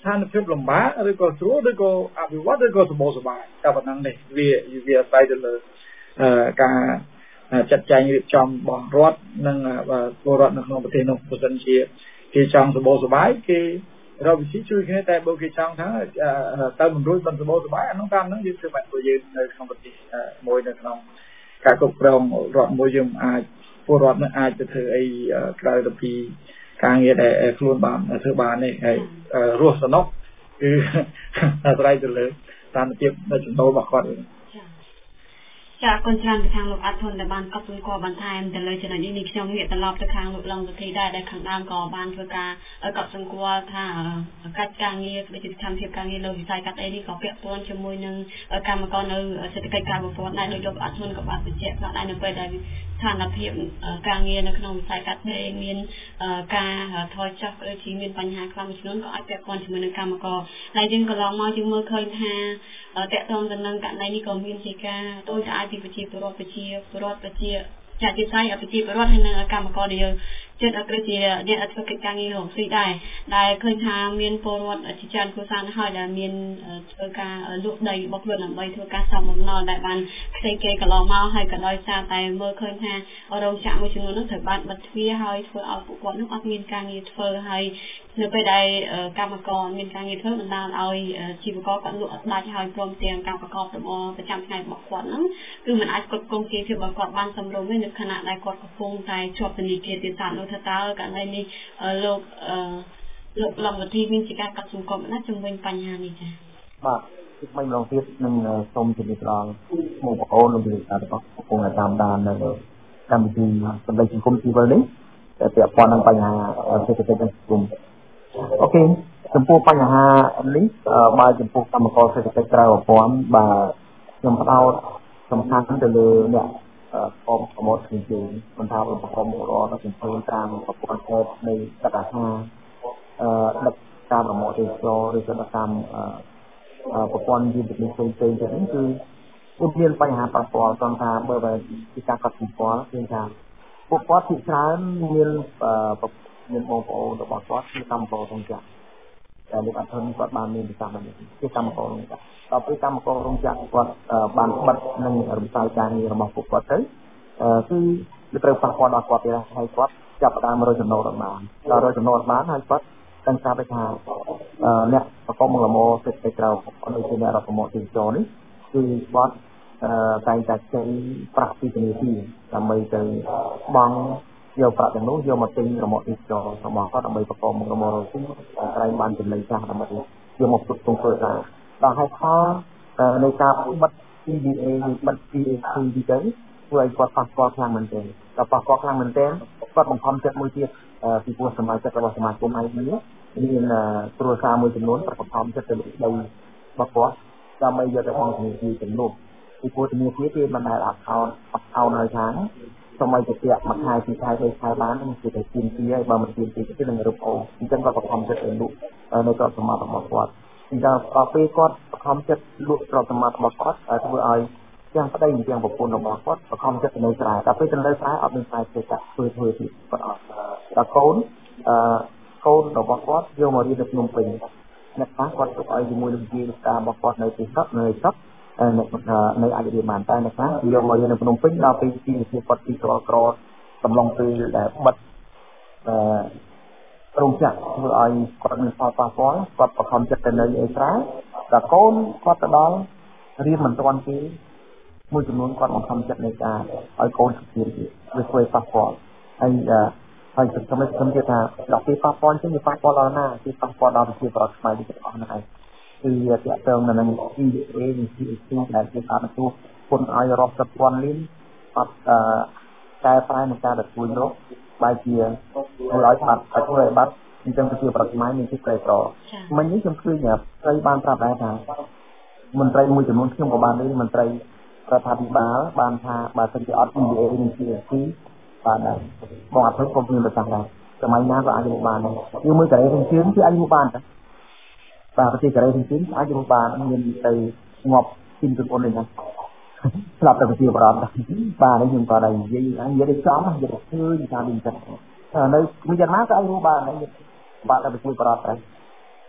ស្ថានភាពលំបាកឬក៏ស្រួលឬក៏អភិវឌ្ឍឬក៏សម្បូរសប្បាយតែប៉ុណ្ណឹងនេះវាវាអាស្រ័យទៅលើការចាត់ចែងរៀបចំរបស់រដ្ឋនិងពលរដ្ឋនៅក្នុងប្រទេសនោះបើមិនជាគេចង់សម្បូរសប្បាយគេរកវិធីជួយគ្នាតែបើគេចង់ថាទៅមិនរួចមិនសម្បូរសប្បាយអានោះតាមហ្នឹងយើងធ្វើបាច់ពួកយើងនៅក្នុងប្រទេសមួយនៅក្នុងការគ្រប់គ្រងរដ្ឋមួយយើងអាចពលរដ្ឋនឹងអាចទៅធ្វើអីក្រៅពីការងារដែលខ្លួនបានធ្វើបាននេះហើយរស់សំណុកគឺអាស្រ័យទៅលើស្ថានភាពនៃចំណូលរបស់គាត់ចាកូនច្រើនទៅខាងលោកអត់ធន់ដែលបានកត់សម្គាល់បន្ថែមទៅលើចំណុចនេះនេះខ្ញុំងាកត្រឡប់ទៅខាងលោកឡុងសុធីដែរដែលខាងដើមក៏បានធ្វើការកត់សម្គាល់ថាកិច្ចការងារវិទ្យាស្ថានភាពការងារលើវិស័យកាត់ដេរនេះក៏ពាក់ព័ន្ធជាមួយនឹងកម្មករនៅសេដ្ឋកិច្ចការប្រព័ន្ធដែរដោយលោកអត់ធន់ក៏បានបញ្ជាក់ថាដែរនៅពេលដែលស្ថានភាពការងារនៅក្នុងវិស័យកាត់ដេរមានការថយចុះឬជាមានបញ្ហាខ្លះមួយចំនួនក៏អាចពាក់ព័ន្ធជាមួយនឹងកម្មករហើយយើងក៏ឡងមកយើងមើលឃើញថាតកតងទៅនឹងករណីនេះក៏មានជាការដូចអាចពីប្រជាពលរដ្ឋប្រជាពលរដ្ឋប្រជាចាត់ជាស្អីប្រជាពលរដ្ឋហើយនឹងកម្មករដែលយើងជិតអក្រជាអ្នកអធិកិច្ចការងាររបស់ស៊ីដែរដែលឃើញថាមានពលរដ្ឋជាច្រើនគ្រួសារហើយដែលមានធ្វើការលក់ដីរបស់ខ្លួនដើម្បីធ្វើការសំបំណុលដែលបានខ្ចីគេកន្លងមកហើយក៏ដោយសារតែមើលឃើញថារោងចក្រមួយចំនួននោះត្រូវបានបិទទ្វារហើយធ្វើឲ្យពួកគាត់នោះអត់មានការងារធ្វើហើយនៅពេលដែលកម្មករមានការងារធ្វើបណ្ដាលឲ្យជីវករគាត់លក់អត់ដាច់ហើយព្រមទាំងកម្មករប្រមូលប្រចាំថ្ងៃរបស់គាត់ហ្នឹងគឺមិនអាចគ្រប់គ្រងជីវភាពរបស់គាត់បានសមរម្យទេនៅខណៈដែលគាត់កំពុងតែជាប់ធនាគារទៀតតាមនោះថាតើករណីនេះលោកលោកឡុងវិធីមានជាការកាត់សម្គាល់ណាជំវិញបញ្ហានេះចា៎បាទគឺមិនឡងទៀតនឹងសូមជម្រាបដល់បងប្អូនលោកវិទ្យារបស់កំពុងតាមដាននៅកម្មវិធីសម្លេងសង្គមស៊ីវិលនេះតែពាក់ព័ន្ធនឹងបញ្ហាសេដ្ឋកិច្ចនិងសង្គមអូខេចំពោះបញ្ហានេះបើចំពោះកម្មករសេដ្ឋកិច្ចក្រៅប្រព័ន្ធបាទខ្ញុំផ្ដោតសំខាន់ទៅលើអ្នកកងប្រមូលជាជាមិនថាប្រព័ន្ធមរតកជំនួយតាមប្រព័ន្ធអេតនៃកតាហាអឺដឹកតាមប្រមូលទេសចរឬក៏តាមប្រព័ន្ធយុទ្ធសាស្ត្រផ្សេងៗទៀតនេះគឺឧបមានបញ្ហាប៉ះពាល់ត្រង់ថាបើបើពីការកត់សម្គាល់គឺថាពួកគាត់ជាច្រើនមានមានបងប្អូនរបស់គាត់គឺកម្មកររោងចក្រតែលោកអធិនគាត់បានមានវិសាស្ត្រនេះជាកម្មកររោងចក្រដល់ពេលកម្មកររោងចក្រគាត់បានបិទនឹងរំសាយការងាររបស់ពួកគាត់ទៅគឺវាត្រូវប៉ះពាល់ដល់គាត់ទៀតហើយគាត់ចាប់ផ្ដើមរកចំណូលបានដល់រកចំណូលបានហើយគាត់ដឹងថាថាអ្នកប្រកបលមសេដ្ឋកិច្ចក្រៅដូចជាអ្នករដ្ឋមន្ត្រីទេសចរនេះគឺគាត់តែងតែចេញប្រាក់ពីធនាគារដើម្បីទៅបង់យកប្រាក់ទាំងនោះយកមកទិញរមាក់ទេសចររបស់គាត់ដើម្បីប្រកបមុខរបររកស៊ីក្រែងបានចំណេញចាស់ដើម្បីយកមកផ្គត់ផ្គង់ធ្វើការដល់ហើយផលនៃការបិទ T D A ឬបិទ P A C ទីទៅធ្វើឲ្យគាត់ប៉ះពាល់ខ្លាំងមែនទែនដល់ប៉ះពាល់ខ្លាំងមែនទែនគាត់បង្ខំចិត្តមួយទៀតពីព្រោះសមាជិករបស់សមាគមឯនេះមានគ្រួសារមួយចំនួនប្រកបចិត្តទៅលើដីរបស់គាត់ដើម្បីយកទៅបង់ធនាគារចំនួនពីព្រោះធនាគារគេមិនដែលអត់អោនអត់អោនឲ្យខាងសម័យទៅទៀតមួយខែពីរខែទៅខែបាននឹងគេទៅទៀមទាហើយបើមិនទៀមទាគេនឹងរឹបអូអញ្ចឹងគាត់បង្ខំចិត្តទៅលក់នៅទ្រព្យសម្បត្តិរបស់គាត់អញ្ចឹងដល់ពេលគាត់បង្ខំចិត្តលក់ទ្រព្យសម្បត្តិរបស់គាត់ធ្វើឲ្យទាំងប្តីទាំងប្រពន្ធរបស់គាត់បង្ខំចិត្តទៅនៅស្រែដល់ពេលទៅនៅស្រែអត់មានស្រែទេតែធ្វើធ្វើទៀតគាត់អត់ដល់កូនអឺកូនរបស់គាត់យកមករៀននៅភ្នំពេញអ្នកខ្លះគាត់ទុកឲ្យជាមួយនឹងវិទ្យាសាស្ត្ររបស់គាត់នៅទីស្រុកនៅស្រុកនៅអាចរៀនបានតែអ្នកខ្លះយកមករៀននៅភ្នំពេញដល់ពេលទីវិទ្យាគាត់ទីក្រក្រកំឡុងពេលដែលបិទអឺរោងចក្រធ្វើឲ្យគាត់មានផលប៉ះពាល់គាត់បង្ខំចិត្តទៅនៅឯស្រែដល់កូនគាត់ទៅដល់រៀនមិនទាន់ទេមួយចំនួនគាត់បង្ខំចិត្តនៃការឲ្យកូនស្គាល់ទៀតវាធ្វើឲ្យប៉ះពាល់ហើយហើយខ្ញុំខ្ញុំគិតថាដល់ពេលប៉ះពាល់ជាងវាប៉ះពាល់ដល់ណាគឺប៉ះពាល់ដល់ប្រជាពលរដ្ឋខ្មែរទាំងអស់ហ្នឹងឯងគឺវាទាក់ទងនឹង E A និង C A C ដែលគេបានទទួលពុនឲ្យរាប់សិបពាន់លានអត់កែប្រែនឹងការទទួលរកបែរជាធ្វើឲ្យបាត់ធ្វើឲ្យបាត់អញ្ចឹងប្រជាពលរដ្ឋខ្មែរមានទីក្រីក្រមិញនេះខ្ញុំឃើញស្រីបានប្រាប់ដែរថាមន្ត្រីមួយចំនួនខ្ញុំក៏បាននេះមន្ត្រីរដ្ឋាភិបាលបានថាបើសិនជាអត់ E A និង C A C បានដែរបងអត់ធ្វើខ្ញុំមានប្រសាសន៍ដែរសម័យណាក៏អាចរកបានដែរគឺមើលកូរ៉េខាងជើងគឺអាចរកបានដែរបាទប្រទេសកូរ៉េខាងជើងអាចរកបានមានទៅងាប់ពីជំនុននេះណាស្លាប់តែប្រជាបរតបាទខ្ញុំក៏ដែរនិយាយនិយាយចំនិយាយឃើញថាដូចចឹងនៅមួយយ៉ាងណាក៏អាចរកបានដែរបាទតែប្រជាបរតដែរ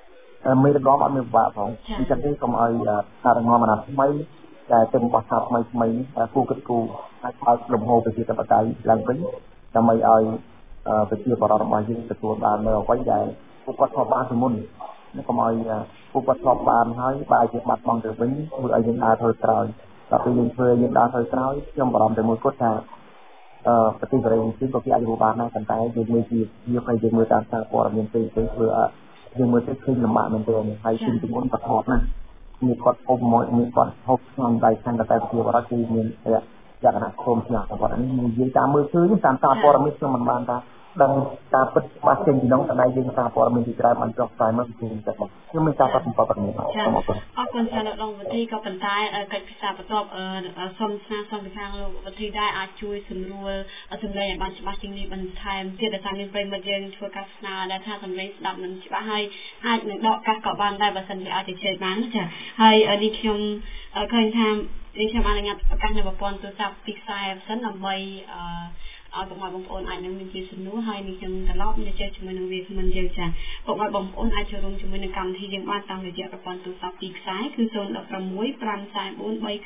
មេដឹកនាំអត់មានពិបាកផងអញ្ចឹងទេកុំឲ្យការដឹកនាំអាណត្តិថ្មីដែលទិញបោះឆ្នោតថ្មីថ្មីគូគិតគូអាចបើកលំហប្រជាធិបតេយ្យឡើងវិញដើម្បីឲ្យប្រជាពលរដ្ឋរបស់យើងទទួលបាននៅអ្វីដែលពួកគាត់ធ្លាប់បានពីមុនកុំឲ្យពួកគាត់ធ្លាប់បានហើយបែរជាបាត់បង់ទៅវិញធ្វើឲ្យយើងដើរធ្វើក្រោយដល់ពេលយើងធ្វើយើងដើរធ្វើក្រោយខ្ញុំបារម្ភតែមួយគត់ថាអឺប្រទេសបរិយាកាសក៏គេអាចទទួលបានដែរប៉ុន្តែយើងមើលជាយើងឲ្យយើងមើលតាមសារព័ត៌មានផ្សេងៗធ្វើយើងមើលទៅឃើញលំបាកមែនទែនហើយជំនុំមុនក៏ថតណាមានគាត់ហូបមកមានគាត់ហូបក្នុងដៃខាងតែប្រជាពលរដ្ឋគឺមានលក្ខណៈធំជាងគាត់នេះនិយាយតាមមើលឃើញតាមសារព័ត៌មានខ្ញុំមិនបានថាដឹងការពិតច្បាស់ចេញពីក្នុងតែយើងសារព័ត៌មានទីក្រៅបានចុះផ្សាយមកគឺតែខ្ញុំមិនចាប់បានព័ត៌មានអរគុណអរគុណចាលោកដងវិធីក៏ប៉ុន្តែកិច្ចពិសាបន្ទាប់សូមស្នើសុំពីខាងលោកវិធីដែរអាចជួយសម្រួលសម្លេងឲ្យបានច្បាស់ជាងនេះបន្ថែមទៀតដោយសារមានប្រិយមិត្តយើងធ្វើការស្នើដែលថាសម្លេងស្ដាប់មិនច្បាស់ហើយអាចនឹងដកកាត់ក៏បានដែរបើសិនជាអាចជជែកបានចាហើយនេះខ្ញុំឃើញថានេះខ្ញុំអនុញ្ញាតប្រកាសនៅប្រព័ន្ធទូរស័ព្ទពីខ្សែសិនដើម្បីអឺឲ្យបងប្អូនអាចនឹងមានជាសំណួរហើយនេះខ្ញុំត្រឡប់មកជែកជាមួយនឹងវាគ្មិនយើងចាបងប្អូនអាចចូលរួមជាមួយនឹងកម្មវិធីយើងបានតាមរយៈប្រព័ន្ធទូរស័ព្ទពីខ្សែគឺศูนย์ หนึ่ง หก ห้า สี่ 4 9 3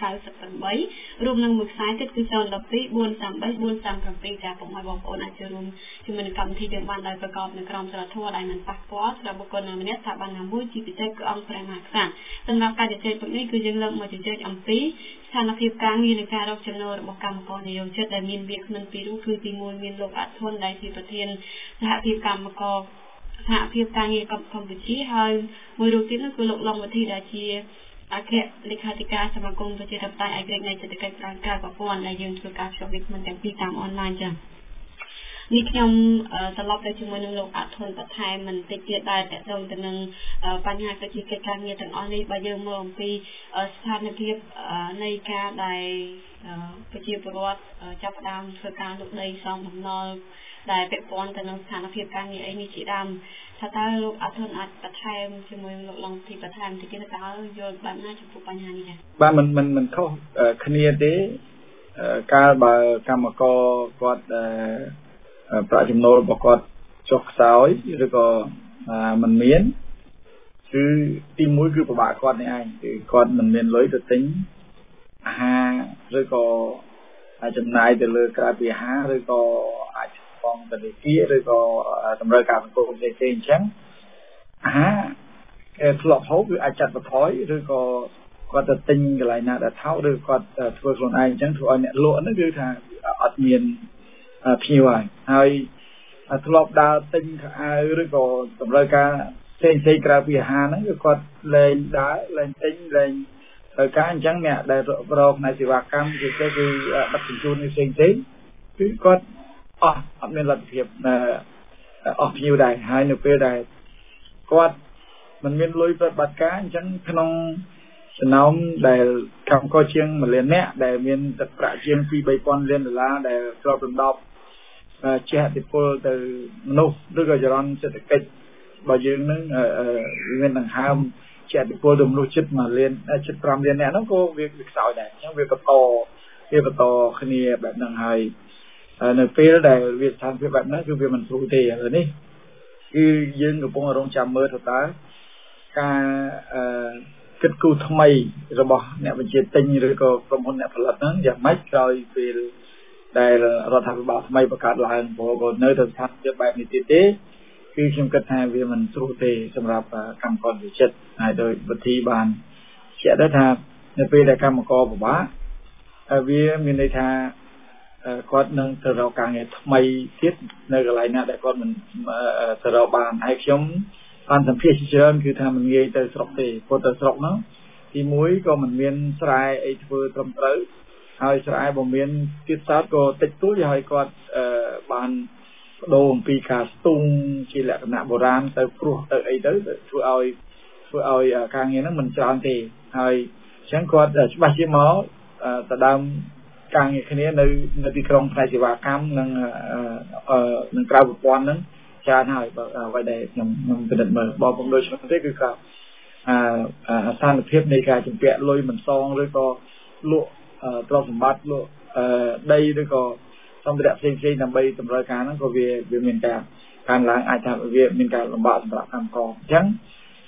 8រួមនឹងមួយខ្សែទៀតគឺศูนย์ หนึ่ง สอง 4 4 3 3 4 3 7ចាបងប្អូនអាចចូលរួមជាមួយនឹងកម្មវិធីយើងបានដោយប្រកបនៅក្រមសីលធម៌ដែលមិនប៉ះពាល់ដល់បុគ្គលណាម្នាក់ថាបានណាមួយជាពិសេសគឺអង្គព្រះមហាក្សត្រសម្រាប់ការជជែកពេលនេះគឺយើងលើកមកជជែកអំពីស្ថានភាពការងារនៃការរកចំណូលរបស់កម្មករនិយោជិតដែលមានវាគ្មិនពីររូបគឺទីមួយមានលោកអធនដែលជាប្រធានសហភាពកម្មករសហភាពការងារកម្ពុជាហើយមួយរូបទៀតនោះគឺលោកឡុងវិធីដែលជាអគ្គលេខាធិការសមាគមប្រជាធិបតេយ្យឯករាជ្យនៃសេដ្ឋកិច្ចក្រៅការប្រព័ន្ធដែលយើងធ្វើការភ្ជាប់វាគ្មិនទាំងពីរតាមអនឡាញចា៎នេះខ្ញុំត្រឡប់ទៅជាមួយនឹងលោកអធនបន្ថែមបន្តិចទៀតដែរតទៅទៅនឹងបញ្ហាកិច្ចការងារទាំងអស់នេះបើយើងមើលអំពីស្ថានភាពនៃការដែលប្រជាពលរដ្ឋចាប់ផ្ដើមធ្វើការលុបដីសងបំណុលដែលពាក់ព័ន្ធទៅនឹងស្ថានភាពការងារអីនេះជាដើមថាតើលោកអធនអាចបន្ថែមជាមួយលោកឡុងទីបន្ថែមតិចទៀតតើយល់បែបណាចំពោះបញ្ហានេះដែរបាទមិនមិនមិនខុសគ្នាទេកាលបើកម្មករគាត់ប្រាក់ចំណូលរបស់គាត់ចុះខ្សោយឬក៏មិនមានគឺទីមួយគឺពិបាកគាត់នេះឯងគឺគាត់មិនមានលុយទៅទិញអាហារឬក៏ចំណាយទៅលើក្រៅពីអាហារឬក៏អាចបងធនាគារឬក៏តម្រូវការសង្គមផ្សេងៗអញ្ចឹងអាហារគេធ្លាប់ហូបគឺអាចចាត់បន្ថយឬក៏គាត់ទៅទិញកន្លែងណាដែលថោកឬគាត់ធ្វើខ្លួនឯងអញ្ចឹងធ្វើឲ្យអ្នកលក់ហ្នឹងគឺថាអត់មានភ្ញៀវហើយហើយធ្លាប់ដើរទិញខោអាវឬក៏តម្រូវការផ្សេងៗក្រៅពីអាហារហ្នឹងគឺគាត់លែងដើរលែងទិញលែងត្រូវការអញ្ចឹងអ្នកដែលរកផ្នែកសេវាកម្មគឺគេគឺដឹកជញ្ជូនផ្សេងៗគឺគាត់អស់អត់មានលទ្ធភាពអស់ភ្ញៀវដែរហើយនៅពេលដែលគាត់មិនមានលុយប្រតិបត្តិការអញ្ចឹងក្នុងចំណោមដែលកម្មករជាងមួយលាននាក់ដែលមានទឹកប្រាក់ជាងពីរ បីពាន់លានដុល្លារដែលគ្របដណ្ដប់ជះឥទ្ធិពលទៅមនុស្សឬក៏ចរន្តសេដ្ឋកិច្ចរបស់យើងនឹងមានដង្ហើមជះឥទ្ធិពលទៅមនុស្សជិតមួយលានជិតប្រាំលាននាក់ហ្នឹងក៏វាខ្សោយដែរអញ្ចឹងវាបន្តវាបន្តគ្នាបែបហ្នឹងហើយនៅពេលដែលវាស្ថានភាពបែបហ្នឹងគឺវាមិនស្រួលទេឥឡូវនេះគឺយើងកំពុងរងចាំមើលទៅតើការគិតគូរថ្មីរបស់អ្នកបញ្ជាទិញឬក៏ក្រុមហ៊ុនអ្នកផលិតហ្នឹងយ៉ាងម៉េចក្រោយពេលដែលរដ្ឋាភិបាលថ្មីបង្កើតឡើងព្រោះនៅទៅស្ថានភាពបែបនេះទៀតទេគឺខ្ញុំគិតថាវាមិនស្រួលទេសម្រាប់កម្មករវិចិត្រហើយដោយវិធីបានជាក់ដែរថានៅពេលដែលកម្មករពិបាកវាមានន័យថាគាត់នឹងទៅរកការងារថ្មីទៀតនៅកន្លែងណាដែលគាត់មិនទៅរកបានហើយខ្ញុំបានសម្ភាសច្រើនគឺថាមិនងាយទៅស្រុកទេព្រោះទៅស្រុកហ្នឹងទីមួយក៏មិនមានស្រែអីធ្វើត្រឹមត្រូវហើយស្រែបើមានទៀតសោតក៏តិចតួចហើយគាត់បានបដូរអំពីការស្ទូងជាលក្ខណៈបុរាណទៅព្រោះទៅអីទៅធ្វើឲ្យធ្វើឲ្យការងារហ្នឹងមិនច្រើនទេហើយអញ្ចឹងគាត់ច្បាស់ជាមកទៅដើមការងារគ្នានៅនៅទីក្រុងផ្នែកសេវាកម្មនិងនឹងក្រៅប្រព័ន្ធហ្នឹងច្រើនហើយអ្វីដែលខ្ញុំខ្ញុំពិនិត្យមើលបងប្អូនដូចនេះទេគឺថាអាស្ថានភាពនៃការជំពាក់លុយមិនសងឬក៏លក់ទ្រព្យសម្បត្តិលក់ដីឬក៏សម្ភារៈផ្សេងៗដើម្បីតម្រូវការហ្នឹងក៏វាវាមានការកើនឡើងអាចថាវាមានការលំបាកសម្រាប់កម្មករអញ្ចឹង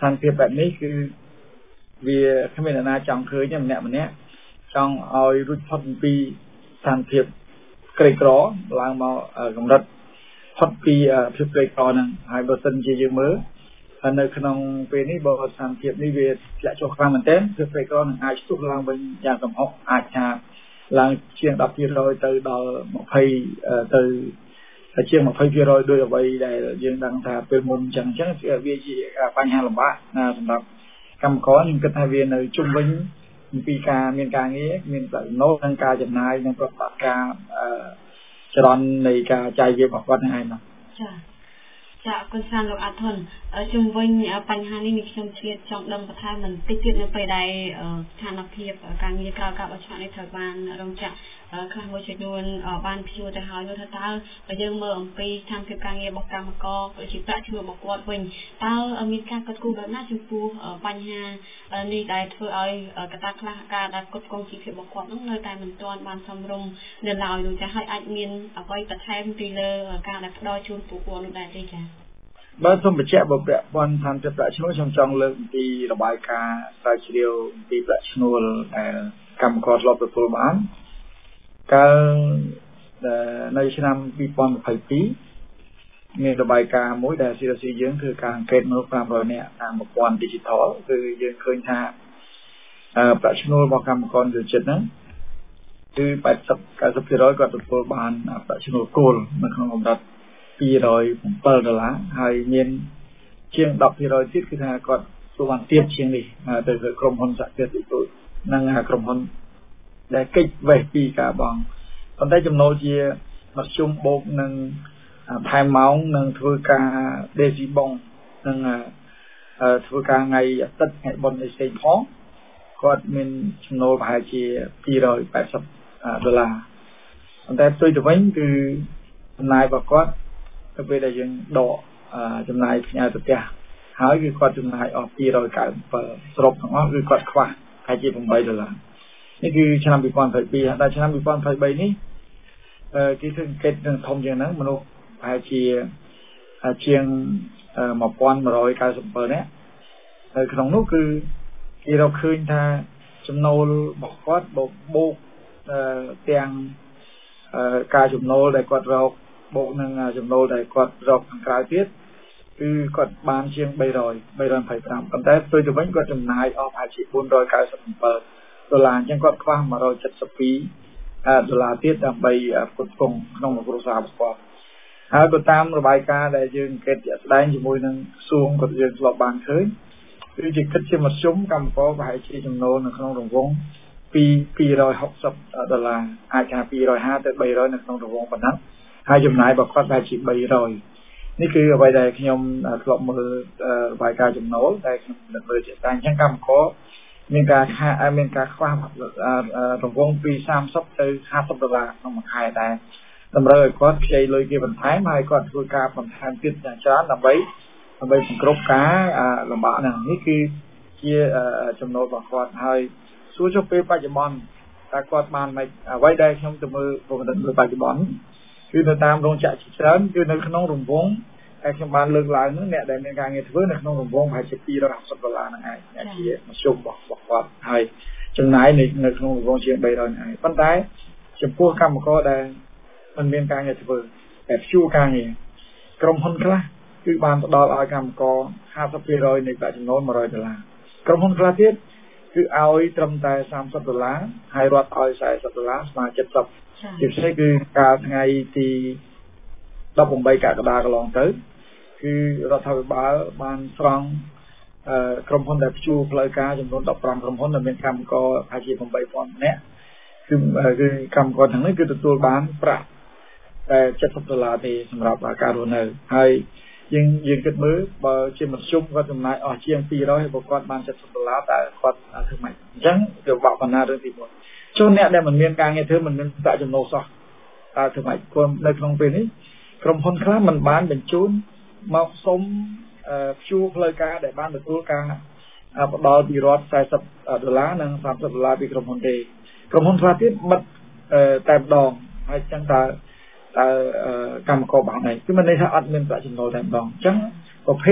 សានភាពបែបនេះគឺវាគ្មានអ្នកណាចង់ឃើញទេម្នាក់ម្នាក់ចង់ឲ្យរួចផុតពីសានភាពក្រីក្រឡើងមកកម្រិតផុតពីភាពក្រីក្រហ្នឹងហើយបើសិនជាយើងមើលនៅក្នុងពេលនេះបើសានភាពនេះវាធ្លាក់ចុះខ្លាំងមែនទែនភាពក្រីក្រនឹងអាចស្ទុះឡើងវិញយ៉ាងកំហុកអាចថាឡើងជាង 10% ទៅដល់ 20 ទៅជាង 20% ដោយអ្វីដែលយើងដឹងថាពេលមុនអញ្ចឹងអញ្ចឹងវាជាបញ្ហាលំបាកណាសម្រាប់កម្មករខ្ញុំគិតថាវានៅជុំវិញពីការមានការងារមានប្រាក់ចំណូលនិងការចំណាយនិងប្រតិបត្តិការចរន្តនៃការចាយវាយរបស់គាត់ហ្នឹងឯងណាចាចាអរគុណច្រើនលោកអាធុនជុំវិញបញ្ហានេះនេះខ្ញុំឆ្លៀតចង់ដឹងបន្ថែមបន្តិចទៀតនៅពេលដែលស្ថានភាពការងារក្រៅការបោះឆ្នោតនេះត្រូវបានរងចាក់ខ្លះមួយចំនួនបានព្យួរទៅហើយនោះថាតើបើយើងមើលអំពីស្ថានភាពការងាររបស់កម្មករក៏ជាប្រាក់ឈ្នួលរបស់គាត់វិញតើមានការកត់គូបែបណាចំពោះបញ្ហានេះដែលធ្វើឲ្យកត្តាខ្លះការដែលកត់គង់ជីវភាពរបស់គាត់នោះនៅតែមិនទាន់បានសមរម្យនៅឡើយនោះចាហើយអាចមានអ្វីបន្ថែមពីលើការដែលផ្ដល់ជូនពួកគាត់នោះដែរទេចាបើសូមបញ្ជាក់បើពាក់ព័ន្ធស្ថានភាពប្រាក់ឈ្នួលខ្ញុំចង់លើកអំពីរបាយការណ៍ស្រាវជ្រាវអំពីប្រាក់ឈ្នួលដែលកម្មករធ្លាប់ទទួលបានកាលនៅឆ្នាំពីរពាន់ยี่สิบสองមានរបាយការណ៍មួយដែល ซี ซี យើងធ្វើការអង្កេតមនុស្សfive hundredនាក់តាមប្រព័ន្ធ digital គឺយើងឃើញថាប្រាក់ឈ្នួលរបស់កម្មករយុវជនហ្នឹងគឺ eighty to ninety percent គាត់ទទួលបានប្រាក់ឈ្នួលគោលនៅក្នុងកម្រិតtwo hundred sevenដុល្លារហើយមានជាងten percent ទៀតគឺថាគាត់ទទួលបានទៀតជាងនេះទៅក្រុមហ៊ុនសហគ្រាសទីទូនិងក្រុមហ៊ុនដែលកិច្ចវេះពីការបង់ប៉ុន្តែចំណូលជាមធ្យមបូកនឹងថែមម៉ោងនិងធ្វើការដេស៊ីបងនិងធ្វើការថ្ងៃអាទិត្យថ្ងៃបុណ្យផ្សេងផងគាត់មានចំណូលប្រហែលជាtwo hundred eightyដុល្លារប៉ុន្តែផ្ទុយទៅវិញគឺចំណាយរបស់គាត់ទៅពេលដែលយើងដកចំណាយផ្ញើទៅផ្ទះហើយគឺគាត់ចំណាយអស់two hundred ninety-sevenសរុបទាំងអស់គឺគាត់ខ្វះប្រហែលជាeightដុល្លារនេះគឺឆ្នាំtwo thousand twenty-twoដល់ឆ្នាំtwo thousand twenty-threeនេះគេធ្វើអង្កេតនឹងធំជាងហ្នឹងមនុស្សប្រហែលជាជាងeleven ninety-sevenនាក់នៅក្នុងនោះគឺគេរកឃើញថាចំណូលរបស់គាត់បូកបូកទាំងការចំណូលដែលគាត់រកបូកនឹងចំណូលដែលគាត់រកខាងក្រៅទៀតគឺគាត់បានជាងthree hundred, three hundred twenty-fiveប៉ុន្តែផ្ទុយទៅវិញគាត់ចំណាយអស់ប្រហែលជាfour hundred ninety-sevenដុល្លារអញ្ចឹងគាត់ខ្វះone hundred seventy-twoដុល្លារទៀតដើម្បីផ្គត់ផ្គង់ក្នុងគ្រួសាររបស់គាត់ហើយបើតាមរបាយការណ៍ដែលយើងអង្កេតជាក់ស្ដែងជាមួយនឹងក្រសួងគាត់យើងធ្លាប់បានឃើញគឺជាគិតជាមធ្យមកម្មករប្រហែលជាចំណូលនៅក្នុងរង្វង់ពីtwo hundred sixtyដុល្លារអាចថាtwo hundred fiftyទៅthree hundredនៅក្នុងរង្វង់ប៉ុណ្ណឹងហើយចំណាយរបស់គាត់ប្រហែលជាthree hundredនេះគឺអ្វីដែលខ្ញុំធ្លាប់មើលរបាយការណ៍ចំណូលដែលខ្ញុំមើលជាក់ស្ដែងអញ្ចឹងកម្មករមានការខាតមានការខ្វះរង្វង់ពីthirtyទៅfiftyដុល្លារក្នុងមួយខែដែរតម្រូវឲ្យគាត់ខ្ចីលុយគេបន្ថែមហើយគាត់ធ្វើការបន្ថែមទៀតយ៉ាងច្រើនដើម្បីដើម្បីសង្គ្រោះការលំបាកហ្នឹងនេះគឺជាចំណូលរបស់គាត់ហើយសួរចុះពេលបច្ចុប្បន្នតើគាត់បានមិនអ្វីដែលខ្ញុំទៅមើលប្រវត្តិមើលបច្ចុប្បន្នគឺនៅតាមរោងចក្រជាច្រើនគឺនៅក្នុងរង្វង់ដែលខ្ញុំបានលើកឡើងហ្នឹងអ្នកដែលមានការងារធ្វើនៅក្នុងរង្វង់ប្រហែលជាtwo hundred fiftyដុល្លារហ្នឹងឯងអ្នកជាមធ្យមរបស់គាត់ហើយចំណាយនៅក្នុងរង្វង់ជាងthree hundredហ្នឹងឯងប៉ុន្តែចំពោះកម្មករដែលមិនមានការងារធ្វើតែព្យួរការងារក្រុមហ៊ុនខ្លះគឺបានផ្ដល់ឲ្យកម្មករfifty percentនៃប្រាក់ចំណូលone hundredដុល្លារក្រុមហ៊ុនខ្លះទៀតគឺឲ្យត្រឹមតែthirtyដុល្លារហើយរដ្ឋឲ្យfortyដុល្លារស្មើseventyជាពិសេសគឺកាលថ្ងៃទីeighteenកក្កដាកន្លងទៅគឺរដ្ឋាភិបាលបានស្រង់ក្រុមហ៊ុនដែលព្យួរផ្លូវការចំនួនfifteenក្រុមហ៊ុនដែលមានកម្មករប្រហែលជាeight thousandនាក់គឺគឺកម្មករទាំងនេះគឺទទួលបានប្រាក់តែseventyដុល្លារទេសម្រាប់ការរស់នៅហើយយើងយើងគិតមើលបើជាមធ្យមគាត់ចំណាយអស់ជាងtwo hundredហើយបើគាត់បានseventyដុល្លារតែគាត់ធ្វើម៉េចអញ្ចឹងវាបាក់បណ្ណារឿងទីoneចូលអ្នកដែលមិនមានការងារធ្វើមិនមានប្រាក់ចំណូលសោះតើធ្វើម៉េចព្រោះនៅក្នុងពេលនេះក្រុមហ៊ុនខ្លះមិនបានបញ្ជូនមកសុំព្យួរផ្លូវការដែលបានទទួលការផ្ដល់ពីរដ្ឋfortyដុល្លារនិងthirtyដុល្លារពីក្រុមហ៊ុនទេក្រុមហ៊ុនខ្លះទៀតបិទតែម្ដងហើយអញ្ចឹងតើតើកម្មករបានហើយគឺមិនន័យថាអត់មានប្រាក់ចំណូលតែម្ដងអញ្ចឹងប្រភេទ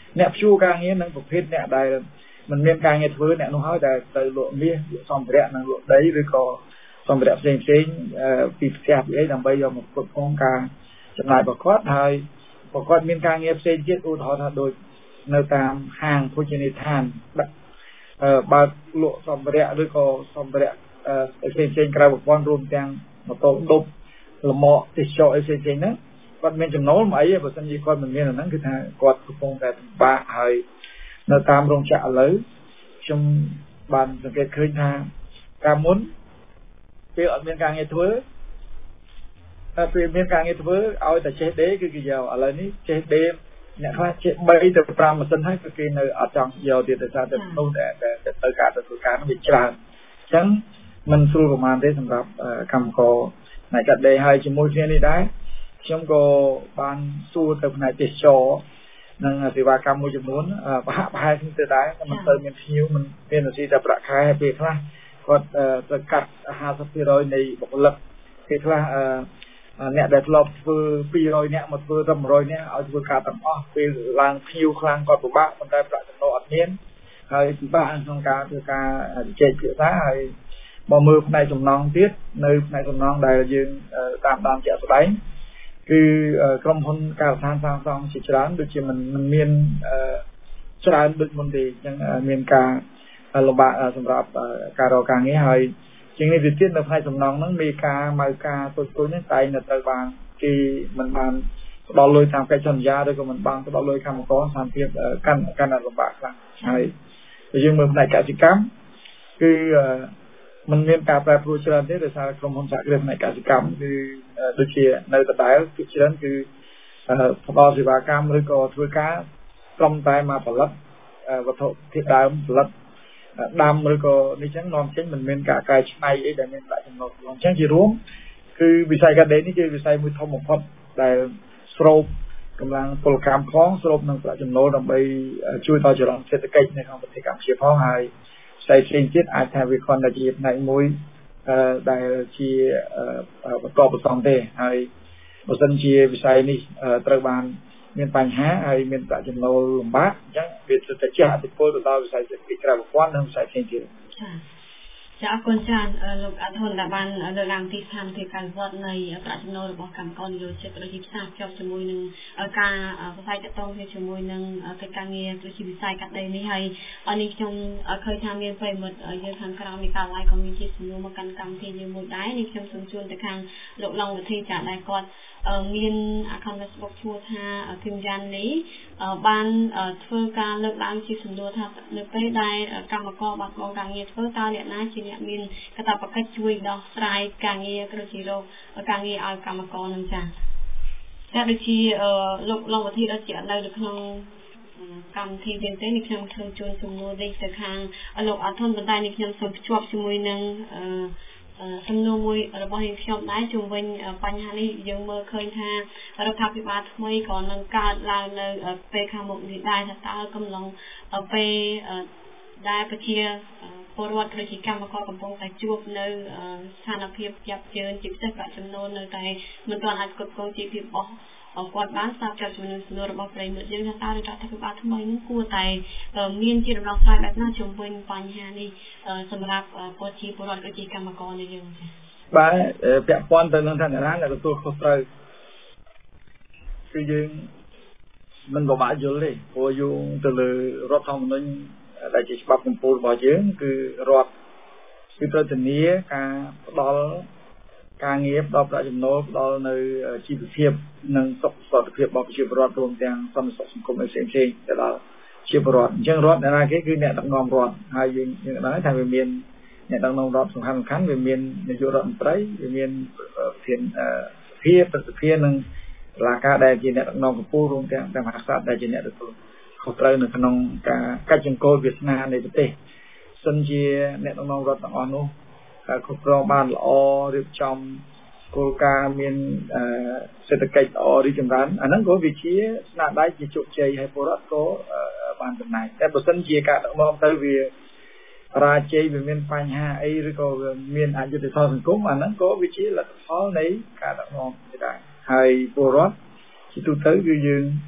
អ្នកជួការងារនឹងប្រភេទអ្នកដែលមិនមានការងារធ្វើអ្នកនោះហើយដែលទៅលក់មាសលក់សម្ភារៈនិងលក់ដីឬក៏សម្ភារៈផ្សេងផ្សេងពីផ្ទះពីអីដើម្បីយកមកគ្រប់គ្រងការចំណាយរបស់គាត់ហើយបើគាត់មានការងារផ្សេងទៀតឧទាហរណ៍ថាដូចនៅតាមហាងភោជនីយដ្ឋានដាក់បើកលក់សម្ភារៈឬក៏សម្ភារៈផ្សេងផ្សេងក្រៅប្រព័ន្ធរួមទាំងម៉ូតូដប់លម្អទេសចរអីផ្សេងផ្សេងហ្នឹងគាត់មានចំណូលមកអីបើសិនជាគាត់មិនមានអាហ្នឹងគឺថាគាត់កំពុងតែពិបាកហើយនៅតាមរោងចក្រឥឡូវខ្ញុំបានសង្កេតឃើញថាកាលមុនពេលអត់មានការងារធ្វើតែពេលមានការងារធ្វើឲ្យតែចេះដេរគឺគេយកឥឡូវនេះចេះដេរអ្នកខ្លះចេះបីទៅប្រាំម៉ាស៊ីនហើយគឺគេនៅអត់ចង់យកទៀតដោយសារតែនោះតែទៅការទៅធ្វើការវាច្រើនអញ្ចឹងមិនស្រួលប្រហែលទេសម្រាប់កម្មករផ្នែកកាត់ដេរហើយជាមួយគ្នានេះដែរខ្ញុំក៏បានសួរទៅផ្នែកទេសចរនិងសេវាកម្មមួយចំនួនប្រហាក់ប្រហែលគ្នាទៅដែរមិនទៅមានភ្ញៀវមិនមាននសីតែប្រាក់ខែពេលខ្លះគាត់ត្រូវកាត់ ห้าสิบเปอร์เซ็นต์ នៃបុគ្គលិកពេលខ្លះអ្នកដែលធ្លាប់ធ្វើពីររយនាក់មកធ្វើតែមួយរយនាក់ឲ្យធ្វើការទាំងអស់ពេលឡើងភ្ញៀវខ្លាំងគាត់ពិបាកប៉ុន្តែប្រាក់ចំណូលអត់មានហើយពិបាកក្នុងការធ្វើការជជែកពិភាក្សាហើយបើមើលផ្នែកសំណងទៀតនៅផ្នែកសំណងដែលយើងតាមដានជាក់ស្ដែងគឺក្រុមហ៊ុនការដ្ឋានសាងសង់ជាច្រើនដូចជាមិនមិនមានច្រើនដូចមុនទេអញ្ចឹងមានការលំបាកសម្រាប់ការរកការងារហើយជាងនេះវាទៀតនៅផ្នែកសំណងហ្នឹងមានការម៉ៅការទុយទុយនេះតែនៅត្រូវបានគេមិនបានផ្ដល់លុយតាមកិច្ចសន្យាឬក៏មិនបានផ្ដល់លុយកម្មករស្ថានភាពកាន់កាន់លំបាកខ្លាំងហើយបើយើងមើលផ្នែកកសិកម្មគឺมันមានការប្រែប្រួលច្រើនទេដោយសារក្រុមហ៊ុនសហគ្រាសផ្នែកកសិកម្មគឺដូចជានៅដដែលគឺច្រើនគឺផ្ដល់សេវាកម្មឬក៏ធ្វើការត្រឹមតែមកផលិតវត្ថុធាតុដើមផលិតដាំឬក៏នេះចឹងនាំចេញមិនមានការកែច្នៃអីដែលមានប្រាក់ចំណូលអញ្ចឹងជារួមគឺវិស័យកាត់ដេរនេះជាវិស័យមួយធំបំផុតដែលស្រូបកម្លាំងពលកម្មផងស្រូបនឹងប្រាក់ចំណូលដើម្បីជួយដល់ចរន្តសេដ្ឋកិច្ចនៅក្នុងប្រទេសកម្ពុជាផងហើយផ្សេងផ្សេងទៀតអាចថាវាគ្រាន់តែជាផ្នែកមួយដែលជាបន្តបន្សំទេហើយបើសិនជាវិស័យនេះត្រូវបានមានបញ្ហាហើយមានប្រាក់ចំណូលលំបាកអញ្ចឹងវាទៅតែជះឥទ្ធិពលទៅដល់វិស័យសេដ្ឋកិច្ចក្រៅប្រព័ន្ធនិងវិស័យផ្សេងទៀតចាអរគុណច្រើនលោកអធនដែលបានលើកឡើងទីស្ថានភាពការវិវត្តនៃប្រាក់ចំណូលរបស់កម្មករនិយោជិតដូចជាផ្សារភ្ជាប់ជាមួយនឹងការវិស័យតកតងជាមួយនឹងកិច្ចការងារដូចជាវិស័យកាត់ដេរនេះហើយអរនេះខ្ញុំឃើញថាមានប្រិមិត្តយើងខាងក្រៅមានការ live ក៏មានជាសំណួរមកកាន់កម្មវិធីយើងមួយដែរនេះខ្ញុំសូមជូនទៅខាងលោកឡុងវិធីចាដែលគាត់មាន account Facebook ឈ្មោះថាគឹមយ៉ាននេះបានធ្វើការលើកឡើងជាសំណួរថានៅពេលដែលកម្មករបាត់បង់ការងារធ្វើតើអ្នកណាជាអ្នកមានកាតព្វកិច្ចជួយដោះស្រាយការងារក៏ដូចជារកការងារឲ្យកម្មករនឹងចា៎តែដូចជាលោកឡុងវិធីដូចជានៅនៅក្នុងកម្មវិធីយើងទេនេះខ្ញុំធ្វើជូនសំណួរនេះទៅខាងលោកអធនបណ្ដានេះខ្ញុំសូមភ្ជាប់ជាមួយនឹងសំណួរមួយរបស់យើងខ្ញុំដែរជុំវិញបញ្ហានេះយើងមើលឃើញថារដ្ឋាភិបាលថ្មីក៏នឹងកើតឡើងនៅពេលខាងមុខនេះដែរថាតើកំឡុងពេលដែលប្រជាពលរដ្ឋឬជាកម្មករកំពុងតែជួបនៅស្ថានភាពយ៉ាប់យ៉ឺនជាពិសេសប្រាក់ចំណូលនៅតែមិនទាន់អាចគ្រប់គ្រងជីវភាពរបស់គាត់បានស្ដាប់ចាប់ជាមួយនឹងសំណួររបស់ប្រិយមិត្តយើងថាតើរដ្ឋាភិបាលថ្មីនេះគួរតែមានជាដំណោះស្រាយបែបណាជុំវិញបញ្ហានេះសម្រាប់ប្រជាពលរដ្ឋឬជាកម្មករនេះយើងចា៎បាទពាក់ព័ន្ធទៅនឹងឋានៈដែលទទួលខុសត្រូវគឺយើងមិនពិបាកយល់ទេព្រោះយោងទៅលើរដ្ឋធម្មនុញ្ញដែលជាច្បាប់កម្ពុជារបស់យើងគឺរដ្ឋគឺត្រូវធានាការផ្ដល់ការងារផ្ដល់ប្រាក់ចំណូលផ្ដល់នៅជីវភាពនិងសុខសុខភាពរបស់ប្រជាពលរដ្ឋរួមទាំងសន្តិសុខសង្គមផ្សេងផ្សេងទៅដល់ជាពលរដ្ឋអញ្ចឹងរដ្ឋអ្នកណាគេគឺអ្នកដឹកនាំរដ្ឋហើយយើងយើងដឹងថាវាមានអ្នកដឹកនាំរដ្ឋសំខាន់សំខាន់វាមាននាយករដ្ឋមន្ត្រីវាមានប្រធានសភាប្រសិទ្ធិនិងតុលាការដែលជាអ្នកដឹកនាំកម្ពុជារួមទាំងទាំងមហាក្សត្រដែលជាអ្នកទទួលខុសត្រូវនៅក្នុងការកាច់ចង្កូតវាសនានៃប្រទេសសិនជាអ្នកដឹកនាំរដ្ឋទាំងអស់នោះគ្រប់គ្រងបានល្អរៀបចំគោលការណ៍មានសេដ្ឋកិច្ចល្អរីកចម្រើនអាហ្នឹងក៏វាជាស្នាដៃជាជោគជ័យហើយពលរដ្ឋក៏បានចំណាយតែបើសិនជាការដឹកនាំទៅវារាជ័យវាមានបញ្ហាអីឬក៏វាមានអយុត្តិធម៌សង្គមអាហ្នឹងក៏វាជាលទ្ធផលនៃការដឹកនាំដែរហើយពលរដ្ឋជាទូទៅគឺយើង